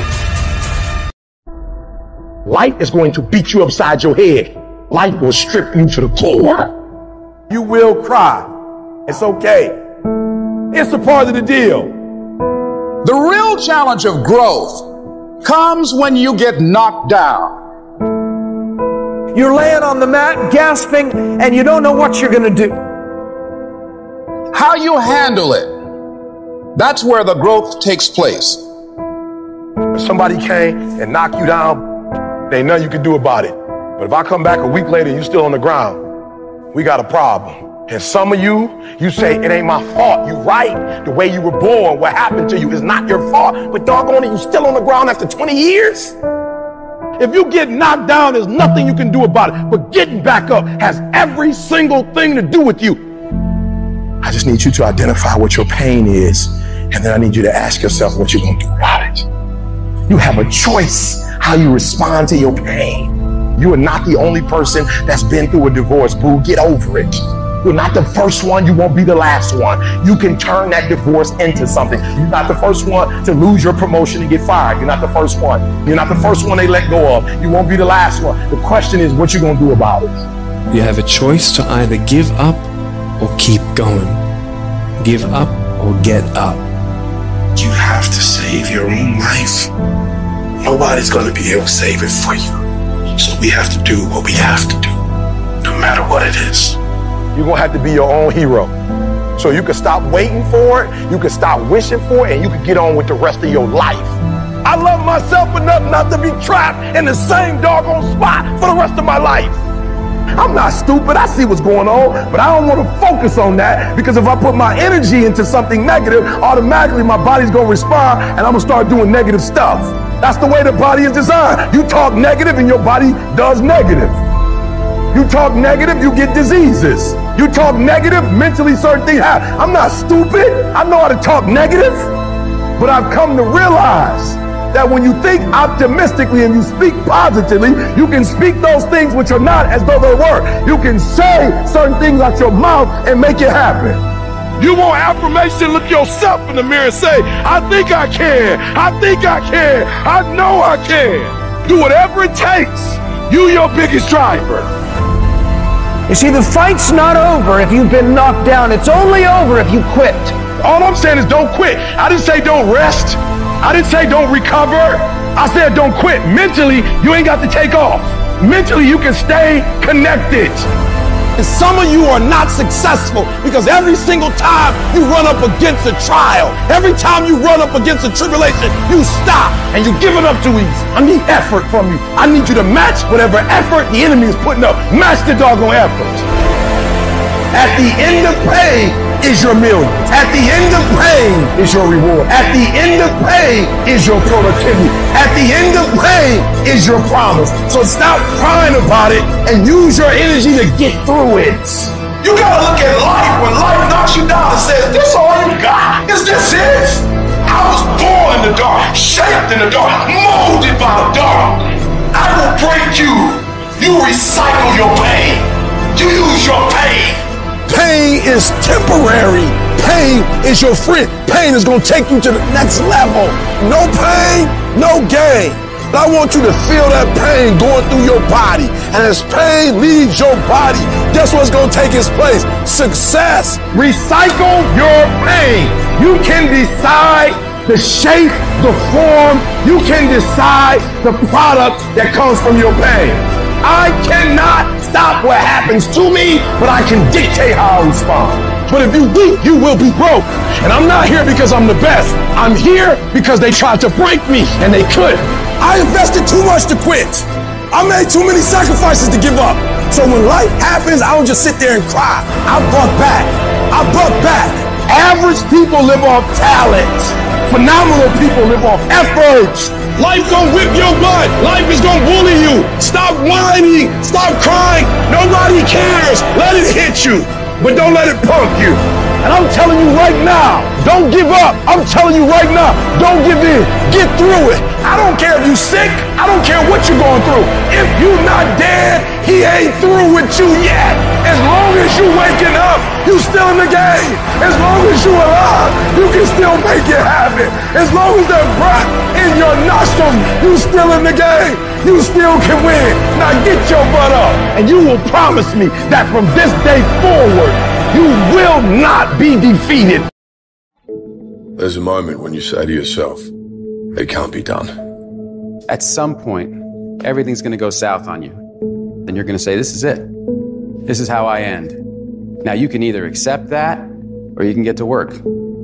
Life is going to beat you upside your head. Life will strip you to the core. You will cry. It's okay. It's a part of the deal. The real challenge of growth comes when you get knocked down. You're laying on the mat, gasping, and you don't know what you're going to do. How you handle it, that's where the growth takes place. If somebody came and knocked you down, there ain't nothing you can do about it. But if I come back a week later and you're still on the ground, we got a problem. And some of you, you say, it ain't my fault. You right. The way you were born, what happened to you is not your fault. But doggone it, you still on the ground after twenty years? If you get knocked down, there's nothing you can do about it. But getting back up has every single thing to do with you. I just need you to identify what your pain is. And then I need you to ask yourself what you're going to do about it. You have a choice how you respond to your pain. You are not the only person that's been through a divorce, boo. Get over it. You're not the first one. You won't be the last one. You can turn that divorce into something. You're not the first one to lose your promotion and get fired. You're not the first one. You're not the first one they let go of. You won't be the last one. The question is, what you going to do about it? You have a choice to either give up or keep going. Give up or get up. You have to save your own life. Nobody's going to be able to save it for you. So we have to do what we have to do, no matter what it is. You're going to have to be your own hero. So you can stop waiting for it, you can stop wishing for it, and you can get on with the rest of your life. I love myself enough not to be trapped in the same doggone spot for the rest of my life. I'm not stupid. I see what's going on, but I don't want to focus on that, because if I put my energy into something negative, automatically my body's going to respond and I'm going to start doing negative stuff. That's the way the body is designed. You talk negative and your body does negative. You talk negative, you get diseases. You talk negative, mentally certain things happen. I'm not stupid. I know how to talk negative, but I've come to realize that when you think optimistically and you speak positively, you can speak those things which are not as though they were. You can say certain things out your mouth and make it happen. You want affirmation? Look yourself in the mirror and say, I think I can. I think I can. I know I can. Do whatever it takes. You your biggest driver. You see, the fight's not over if you've been knocked down. It's only over if you quit. All I'm saying is don't quit. I didn't say don't rest. I didn't say don't recover. I said don't quit. Mentally, you ain't got to take off. Mentally, you can stay connected. And some of you are not successful because every single time you run up against a trial, every time you run up against a tribulation, you stop and you give it up too easy. I need effort from you. I need you to match whatever effort the enemy is putting up. Match the doggone effort. At the end of pain is your million. At the end of pain is your reward. At the end of pain is your productivity. At the end of pain is your promise. So stop crying about it and use your energy to get through it. You gotta look at life when life knocks you down and says, this all you got? Is this it? I was born in the dark, shaped in the dark, molded by the dark. I will break you. You recycle your pain. You use your pain. Pain is temporary. Pain is your friend. Pain is going to take you to the next level. No pain, no gain. But I want you to feel that pain going through your body. And as pain leaves your body, guess what's going to take its place? Success. Recycle your pain. You can decide the shape, the form. You can decide the product that comes from your pain. I cannot stop what happens to me, but I can dictate how I respond. But if you weak, you will be broke. And I'm not here because I'm the best. I'm here because they tried to break me, and they couldn't. I invested too much to quit. I made too many sacrifices to give up. So when life happens, I don't just sit there and cry. I buck back. I buck back. Average people live off talent. Phenomenal people live off efforts. Life gonna whip your butt. Life is gonna bully you. Stop whining. Stop crying. Nobody cares. Let it hit you, but don't let it punk you. And I'm telling you right now, don't give up. I'm telling you right now, don't give in. Get through it. I don't care if you're sick. I don't care what you're going through. If you're not dead, he ain't through with you yet. As long as you waking up, you still in the game. As long as you alive, you can still make it happen. As long as there's breath in your nostrils, you still in the game. You still can win. Now get your butt up, and you will promise me that from this day forward, you will not be defeated. There's a moment when you say to yourself, it can't be done. At some point, everything's going to go south on you. Then you're going to say, this is it. This is how I end. Now, you can either accept that or you can get to work.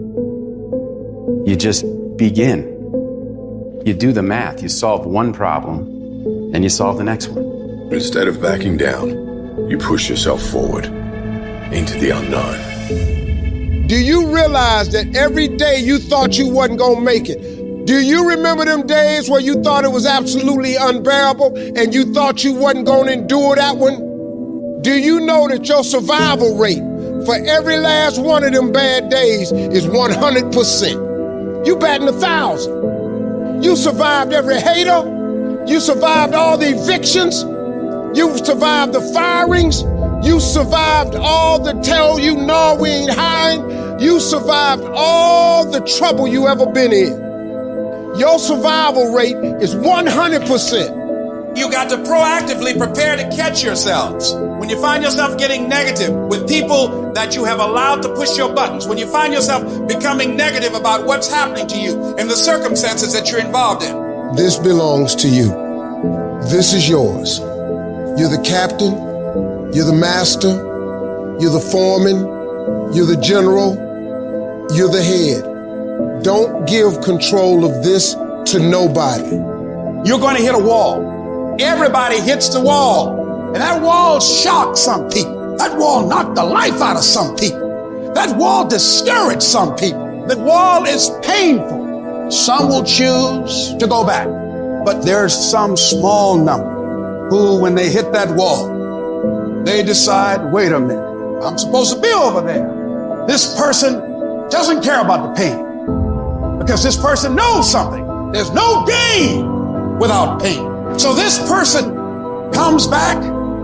You just begin. You do the math. You solve one problem, then you solve the next one. Instead of backing down, you push yourself forward into the unknown. Do you realize that every day you thought you wasn't gonna make it? Do you remember them days where you thought it was absolutely unbearable and you thought you wasn't gonna endure that one? Do you know that your survival rate for every last one of them bad days is one hundred percent? You batting a thousand. You survived every hater. You survived all the evictions. You survived the firings. You survived all the tell you no, we ain't hiring. You survived all the trouble you ever been in. Your survival rate is one hundred percent. You got to proactively prepare to catch yourselves. When you find yourself getting negative with people that you have allowed to push your buttons, when you find yourself becoming negative about what's happening to you and the circumstances that you're involved in. This belongs to you. This is yours. You're the captain. You're the master, you're the foreman, you're the general, you're the head. Don't give control of this to nobody. You're going to hit a wall. Everybody hits the wall. And that wall shocked some people. That wall knocked the life out of some people. That wall discouraged some people. The wall is painful. Some will choose to go back. But there's some small number who, when they hit that wall, they decide, wait a minute, I'm supposed to be over there. This person doesn't care about the pain because this person knows something. There's no gain without pain. So this person comes back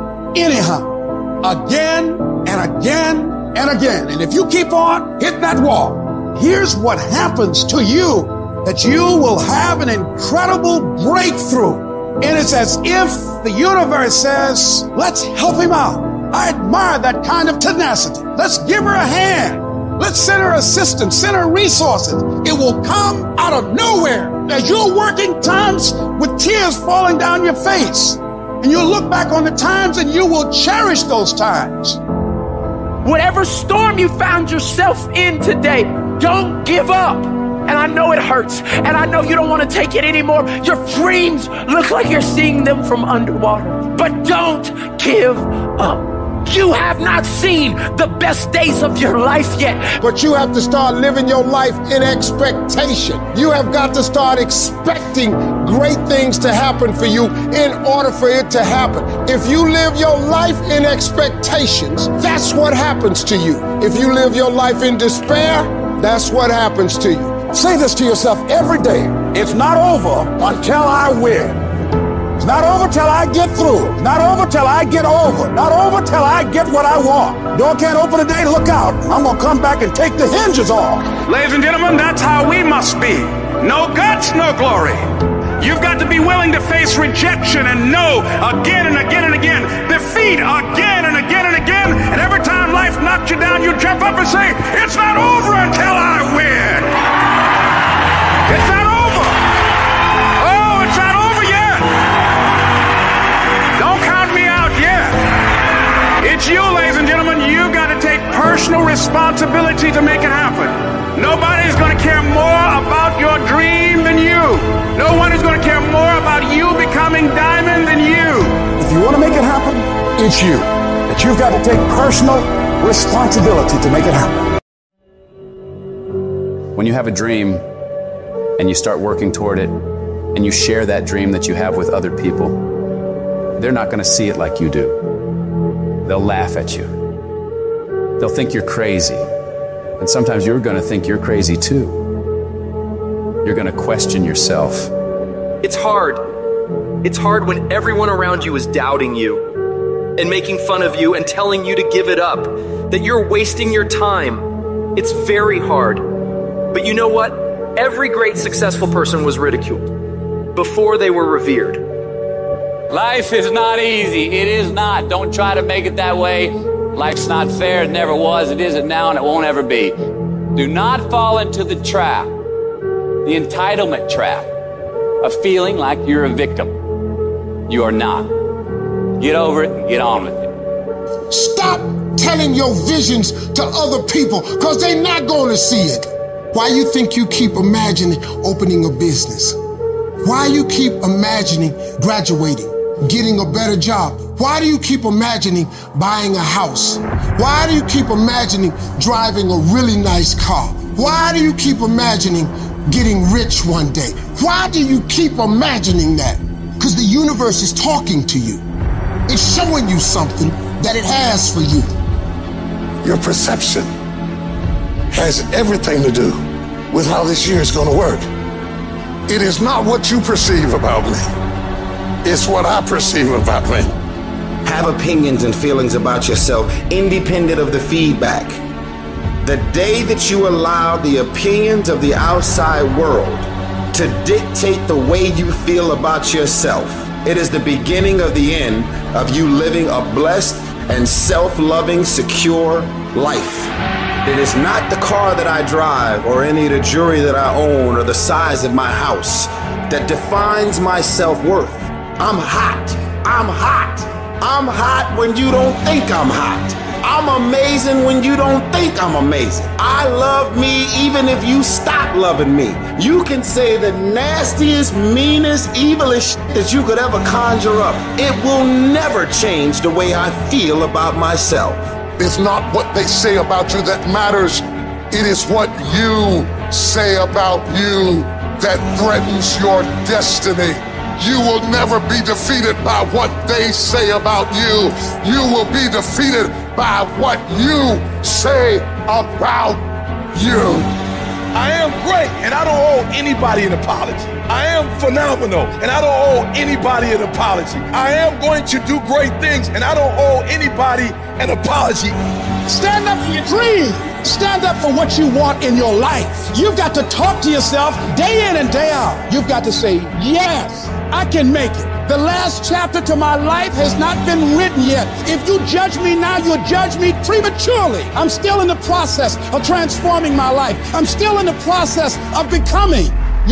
anyhow, again and again and again. And if you keep on hitting that wall, here's what happens to you, that you will have an incredible breakthrough. And it's as if the universe says, let's help him out. I admire that kind of tenacity. Let's give her a hand. Let's send her assistance, send her resources. It will come out of nowhere as you're working times with tears falling down your face. And you'll look back on the times and you will cherish those times. Whatever storm you found yourself in today, don't give up. And I know it hurts, and I know you don't want to take it anymore. Your dreams look like you're seeing them from underwater. But don't give up. You have not seen the best days of your life yet. But you have to start living your life in expectation. You have got to start expecting great things to happen for you in order for it to happen. If you live your life in expectations, that's what happens to you. If you live your life in despair, that's what happens to you. Say this to yourself every day. It's not over until I win. It's not over till I get through. It's not over till I get over. Not over till I get what I want. Door can't open today, look out. I'm gonna come back and take the hinges off. Ladies and gentlemen, that's how we must be. No guts, no glory. You've got to be willing to face rejection and no again and again and again. Defeat again and again and again. And every time life knocks you down, you jump up and say, it's not over until I win. It's not over. Oh, it's not over yet. Don't count me out yet. It's you, ladies and gentlemen. You've got to take personal responsibility to make it happen. Nobody's going to care more about your dream than you. No one is going to care more about you becoming diamond than you. If you want to make it happen, it's you. But you've got to take personal responsibility to make it happen. When you have a dream and you start working toward it and you share that dream that you have with other people, they're not going to see it like you do. They'll laugh at you. They'll think you're crazy. And sometimes you're going to think you're crazy too. You're going to question yourself. It's hard. It's hard when everyone around you is doubting you and making fun of you and telling you to give it up, that you're wasting your time. It's very hard. But you know what? Every great successful person was ridiculed before they were revered. Life is not easy. It is not. Don't try to make it that way. Life's not fair. It never was. It isn't now, and it won't ever be. Do not fall into the trap, the entitlement trap, of feeling like you're a victim. You are not. Get over it and get on with it. Stop telling your visions to other people because they're not going to see it. Why you think you keep imagining opening a business? Why you keep imagining graduating, getting a better job? Why do you keep imagining buying a house? Why do you keep imagining driving a really nice car? Why do you keep imagining getting rich one day? Why do you keep imagining that? Because the universe is talking to you. It's showing you something that it has for you. Your perception has everything to do with how this year is going to work. It is not what you perceive about me. It's what I perceive about me. Have opinions and feelings about yourself independent of the feedback. The day that you allow the opinions of the outside world to dictate the way you feel about yourself, it is the beginning of the end of you living a blessed and self-loving, secure life. It is not the car that I drive or any of the jewelry that I own or the size of my house that defines my self-worth. I'm hot. I'm hot. I'm hot when you don't think I'm hot. I'm amazing when you don't think I'm amazing. I love me even if you stop loving me. You can say the nastiest, meanest, evilest shit that you could ever conjure up. It will never change the way I feel about myself. It's not what they say about you that matters. It is what you say about you that threatens your destiny. You will never be defeated by what they say about you. You will be defeated by what you say about you. I am great, and I don't owe anybody an apology. I am phenomenal, and I don't owe anybody an apology. I am going to do great things, and I don't owe anybody an apology. Stand up for your dream. Stand up for what you want in your life. You've got to talk to yourself day in and day out. You've got to say, yes, I can make it. The last chapter to my life has not been written yet. If you judge me now, you'll judge me prematurely. I'm still in the process of transforming my life. I'm still in the process of becoming.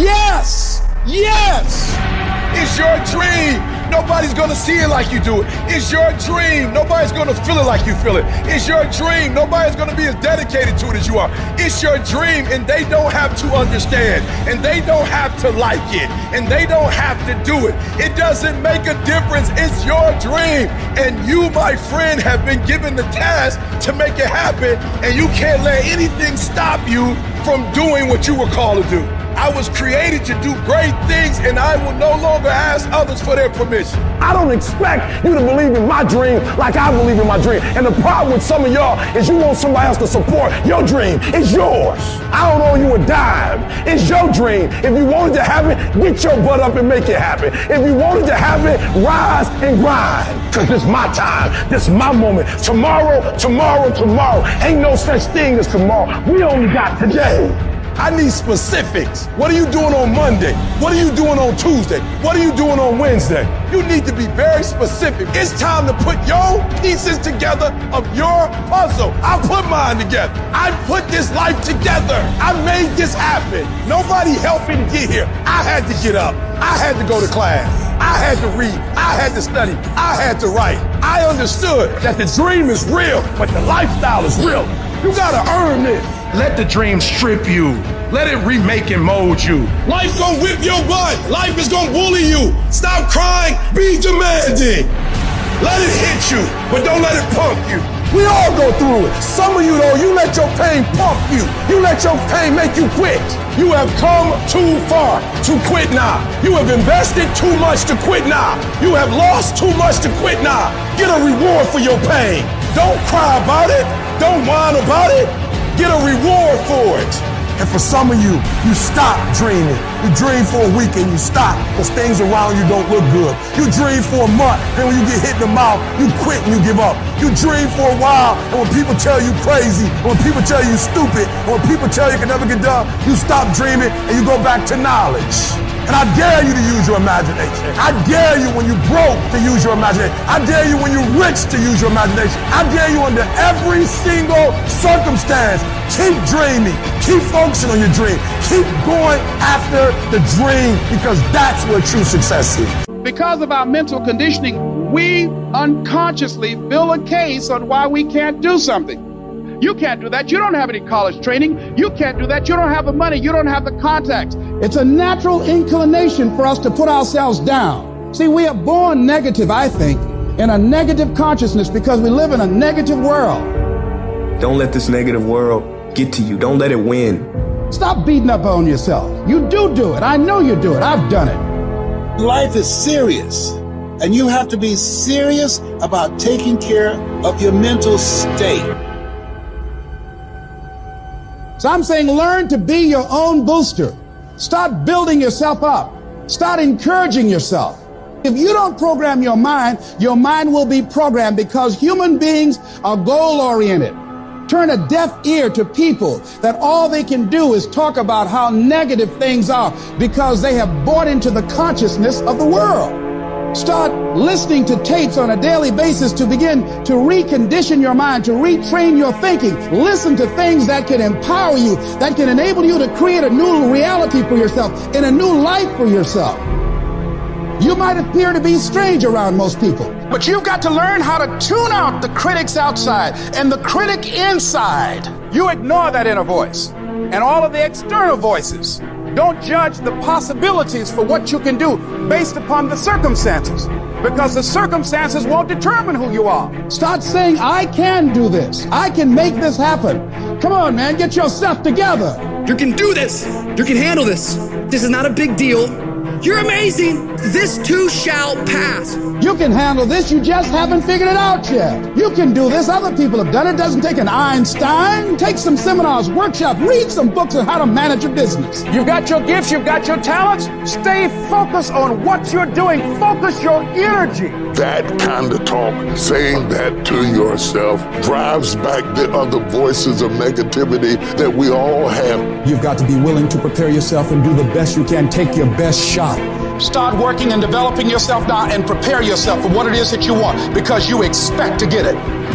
Yes, yes. It's your dream. Nobody's gonna see it like you do it. It's your dream. Nobody's gonna feel it like you feel it. It's your dream. Nobody's gonna be as dedicated to it as you are. It's your dream, and they don't have to understand, and they don't have to like it, and they don't have to do it. It doesn't make a difference. It's your dream, and you, my friend, have been given the task to make it happen, and you can't let anything stop you from doing what you were called to do. I was created to do great things, and I will no longer ask others for their permission. I don't expect you to believe in my dream like I believe in my dream. And the problem with some of y'all is you want somebody else to support your dream. It's yours. I don't owe you a dime. It's your dream. If you wanted to have it, get your butt up and make it happen. If you wanted to have it, rise and grind. Because this is my time. This is my moment. Tomorrow, tomorrow, tomorrow. Ain't no such thing as tomorrow. We only got today. I need specifics. What are you doing on Monday? What are you doing on Tuesday? What are you doing on Wednesday? You need to be very specific. It's time to put your pieces together of your puzzle. I put mine together. I put this life together. I made this happen. Nobody helped me to get here. I had to get up. I had to go to class. I had to read. I had to study. I had to write. I understood that the dream is real, but the lifestyle is real. You gotta earn this. Let the dream strip you. Let it remake and mold you. Life gonna whip your butt. Life is gonna bully you. Stop crying. Be demanding. Let it hit you, but don't let it pump you. We all go through it. Some of you, though, you let your pain pump you. You let your pain make you quit. You have come too far to quit now. You have invested too much to quit now. You have lost too much to quit now. Get a reward for your pain. Don't cry about it. Don't whine about it. Get a reward for it. And for some of you, you stop dreaming. You dream for a week and you stop because things around you don't look good. You dream for a month, and when you get hit in the mouth, you quit and you give up. You dream for a while, and when people tell you crazy, when people tell you stupid, when people tell you can never get done, you stop dreaming and you go back to knowledge. And I dare you to use your imagination. I dare you when you're broke to use your imagination. I dare you when you're rich to use your imagination. I dare you under every single circumstance. Keep dreaming. Keep focusing on your dream. Keep going after the dream because that's where true success is. Because of our mental conditioning, we unconsciously build a case on why we can't do something. You can't do that. You don't have any college training. You can't do that. You don't have the money. You don't have the contacts. It's a natural inclination for us to put ourselves down. See, we are born negative, I think, in a negative consciousness because we live in a negative world. Don't let this negative world get to you. Don't let it win. Stop beating up on yourself. You do do it. I know you do it. I've done it. Life is serious, and you have to be serious about taking care of your mental state. So I'm saying learn to be your own booster. Start building yourself up. Start encouraging yourself. If you don't program your mind, your mind will be programmed because human beings are goal-oriented. Turn a deaf ear to people that all they can do is talk about how negative things are because they have bought into the consciousness of the world. Start listening to tapes on a daily basis to begin to recondition your mind, to retrain your thinking. Listen to things that can empower you, that can enable you to create a new reality for yourself and a new life for yourself. You might appear to be strange around most people, but you've got to learn how to tune out the critics outside and the critic inside. You ignore that inner voice and all of the external voices. Don't judge the possibilities for what you can do based upon the circumstances, because the circumstances won't determine who you are. Start saying, I can do this. I can make this happen. Come on, man, get yourself together. You can do this. You can handle this. This is not a big deal. You're amazing. This too shall pass. You can handle this. You just haven't figured it out yet. You can do this. Other people have done it. Doesn't take an Einstein. Take some seminars, workshop, read some books on how to manage a business. You've got your gifts. You've got your talents. Stay focused on what you're doing. Focus your energy. That kind of talk, saying that to yourself, drives back the other voices of negativity that we all have. You've got to be willing to prepare yourself and do the best you can. Take your best shot. Start working and developing yourself now and prepare yourself for what it is that you want, because you expect to get it.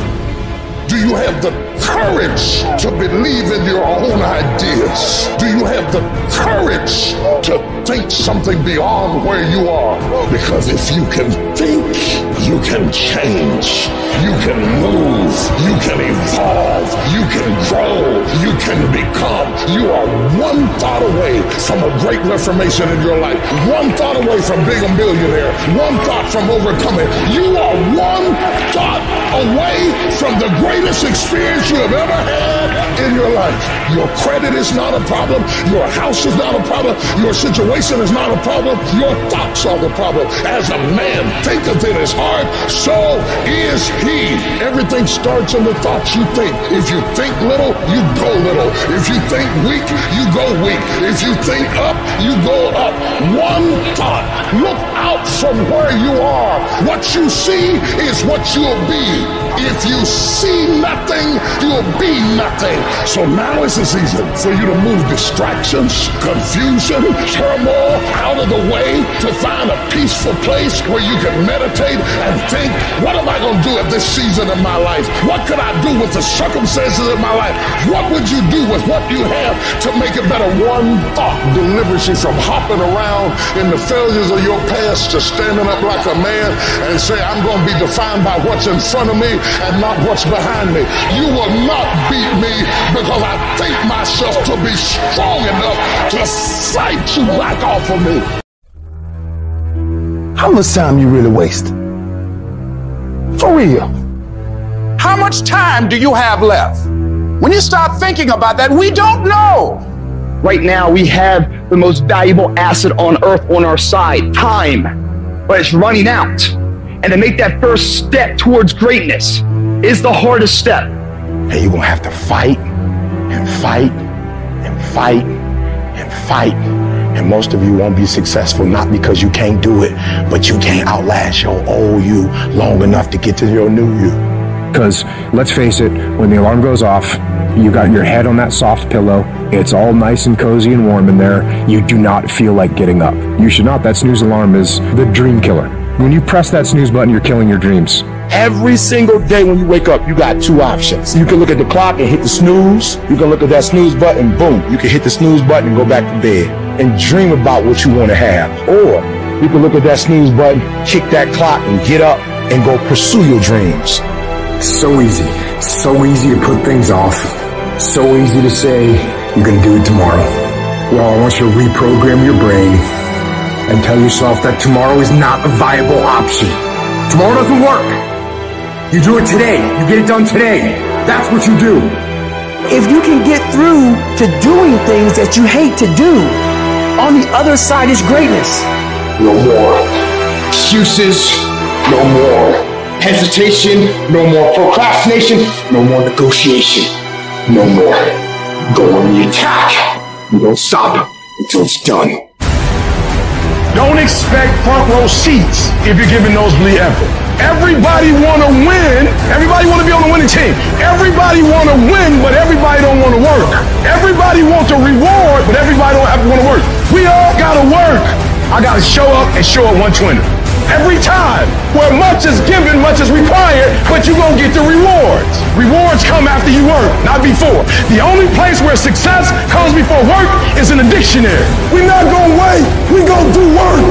Do you have the courage to believe in your own ideas? Do you have the courage to think something beyond where you are? Because if you can think, you can change. You can move. You can evolve. You can grow. You can become. You are one thought away from a great reformation in your life. One thought away from being a millionaire. One thought from overcoming. You are one thought away from the greatest experience you have ever had in your life. Your credit is not a problem. Your house is not a problem. Your situation is not a problem. Your thoughts are the problem. As a man thinketh in his heart, so is he. Everything starts in the thoughts you think. If you think little, you go little. If you think weak, you go weak. If you think up, you go up. One thought. Look out from where you are. What you see is what you'll be. If you see nothing, you'll be nothing. So now is the season for you to move distractions, confusion, turmoil out of the way to find a peaceful place where you can meditate and think, what am I going to do at this season of my life? What could I do with the circumstances of my life? What would you do with what you have to make it better? One thought delivers you from hopping around in the failures of your past to standing up like a man and say, I'm going to be defined by what's in front of me and not what's behind me. You will not beat me because I think myself to be strong enough to fight you back off of me. How much time you really waste? For real. How much time do you have left? When you start thinking about that, we don't know. Right now, we have the most valuable asset on earth on our side, time, but it's running out. And to make that first step towards greatness is the hardest step. And you're gonna have to fight and fight and fight and fight. And most of you won't be successful, not because you can't do it, but you can't outlast your old you long enough to get to your new you. Because let's face it, when the alarm goes off, you got your head on that soft pillow, it's all nice and cozy and warm in there, you do not feel like getting up. You should not. That snooze alarm is the dream killer. When you press that snooze button, you're killing your dreams. Every single day when you wake up, you got two options. You can look at the clock and hit the snooze. You can look at that snooze button, boom. You can hit the snooze button and go back to bed and dream about what you want to have. Or you can look at that snooze button, kick that clock and get up and go pursue your dreams. So easy. So easy to put things off. So easy to say, you're going to do it tomorrow. Well, I want you to reprogram your brain and tell yourself that tomorrow is not a viable option. Tomorrow doesn't work. You do it today. You get it done today. That's what you do. If you can get through to doing things that you hate to do, on the other side is greatness. No more excuses. No more hesitation. No more procrastination. No more negotiation. No more. Go on the attack. You don't stop until it's done. Don't expect front row seats if you're giving nosebleed effort. Everybody want to win. Everybody want to be on the winning team. Everybody want to win, but everybody don't want to work. Everybody wants a reward, but everybody don't have to want to work. We all got to work. I got to show up and show up one twenty. Every time. Where much is given, much is required, but you're going to get the rewards. Rewards come after you work, not before. The only place where success comes before work is in the dictionary. We're not going to wait. We're going to do work.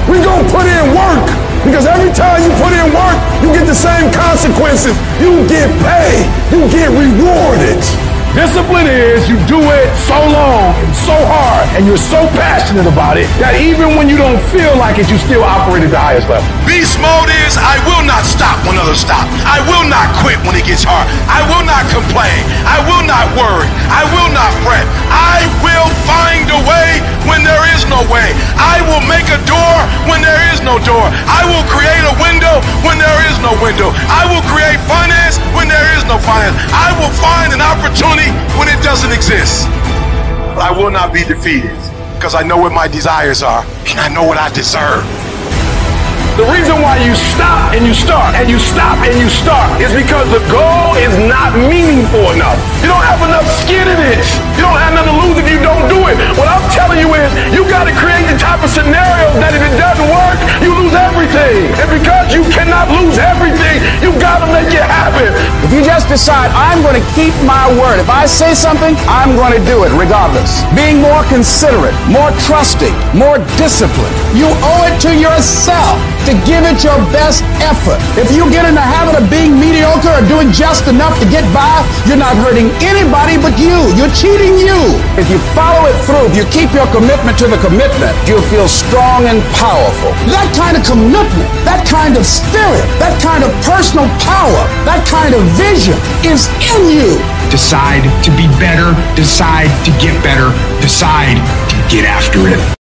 We gonna put in work. Because every time you put in work, you get the same consequences. You get paid. You get rewarded. Discipline is you do it so long and so hard and you're so passionate about it that even when you don't feel like it, you still operate at the highest level. Beast mode is I will not stop when others stop. I will not quit when it gets hard. I will not complain. I will not worry. I will not fret. I will find a way when there is no way. I will make a door when there is no door. I will create a window when there is no window. I will create finance when there is no finance. I will find an opportunity when it doesn't exist. But I will not be defeated because I know what my desires are and I know what I deserve. The reason why you stop and you start and you stop and you start is because the goal is not meaningful enough. You don't have enough skin in it. You don't have nothing to lose if you don't do it. What I'm telling you is you got to create the type of scenario that if it doesn't work, you lose everything. And because you cannot lose everything, you got to make it happen. If you just decide, I'm going to keep my word. If I say something, I'm going to do it regardless. Being more considerate, more trusting, more disciplined. You owe it to yourself to give it your best effort. If you get in the habit of being mediocre or doing just enough to get by, you're not hurting anybody but you. You're cheating you. If you follow it through, if you keep your commitment to the commitment, you'll feel strong and powerful. That kind of commitment, that kind of spirit, that kind of personal power, that kind of vision is in you. Decide to be better. Decide to get better. Decide to get after it.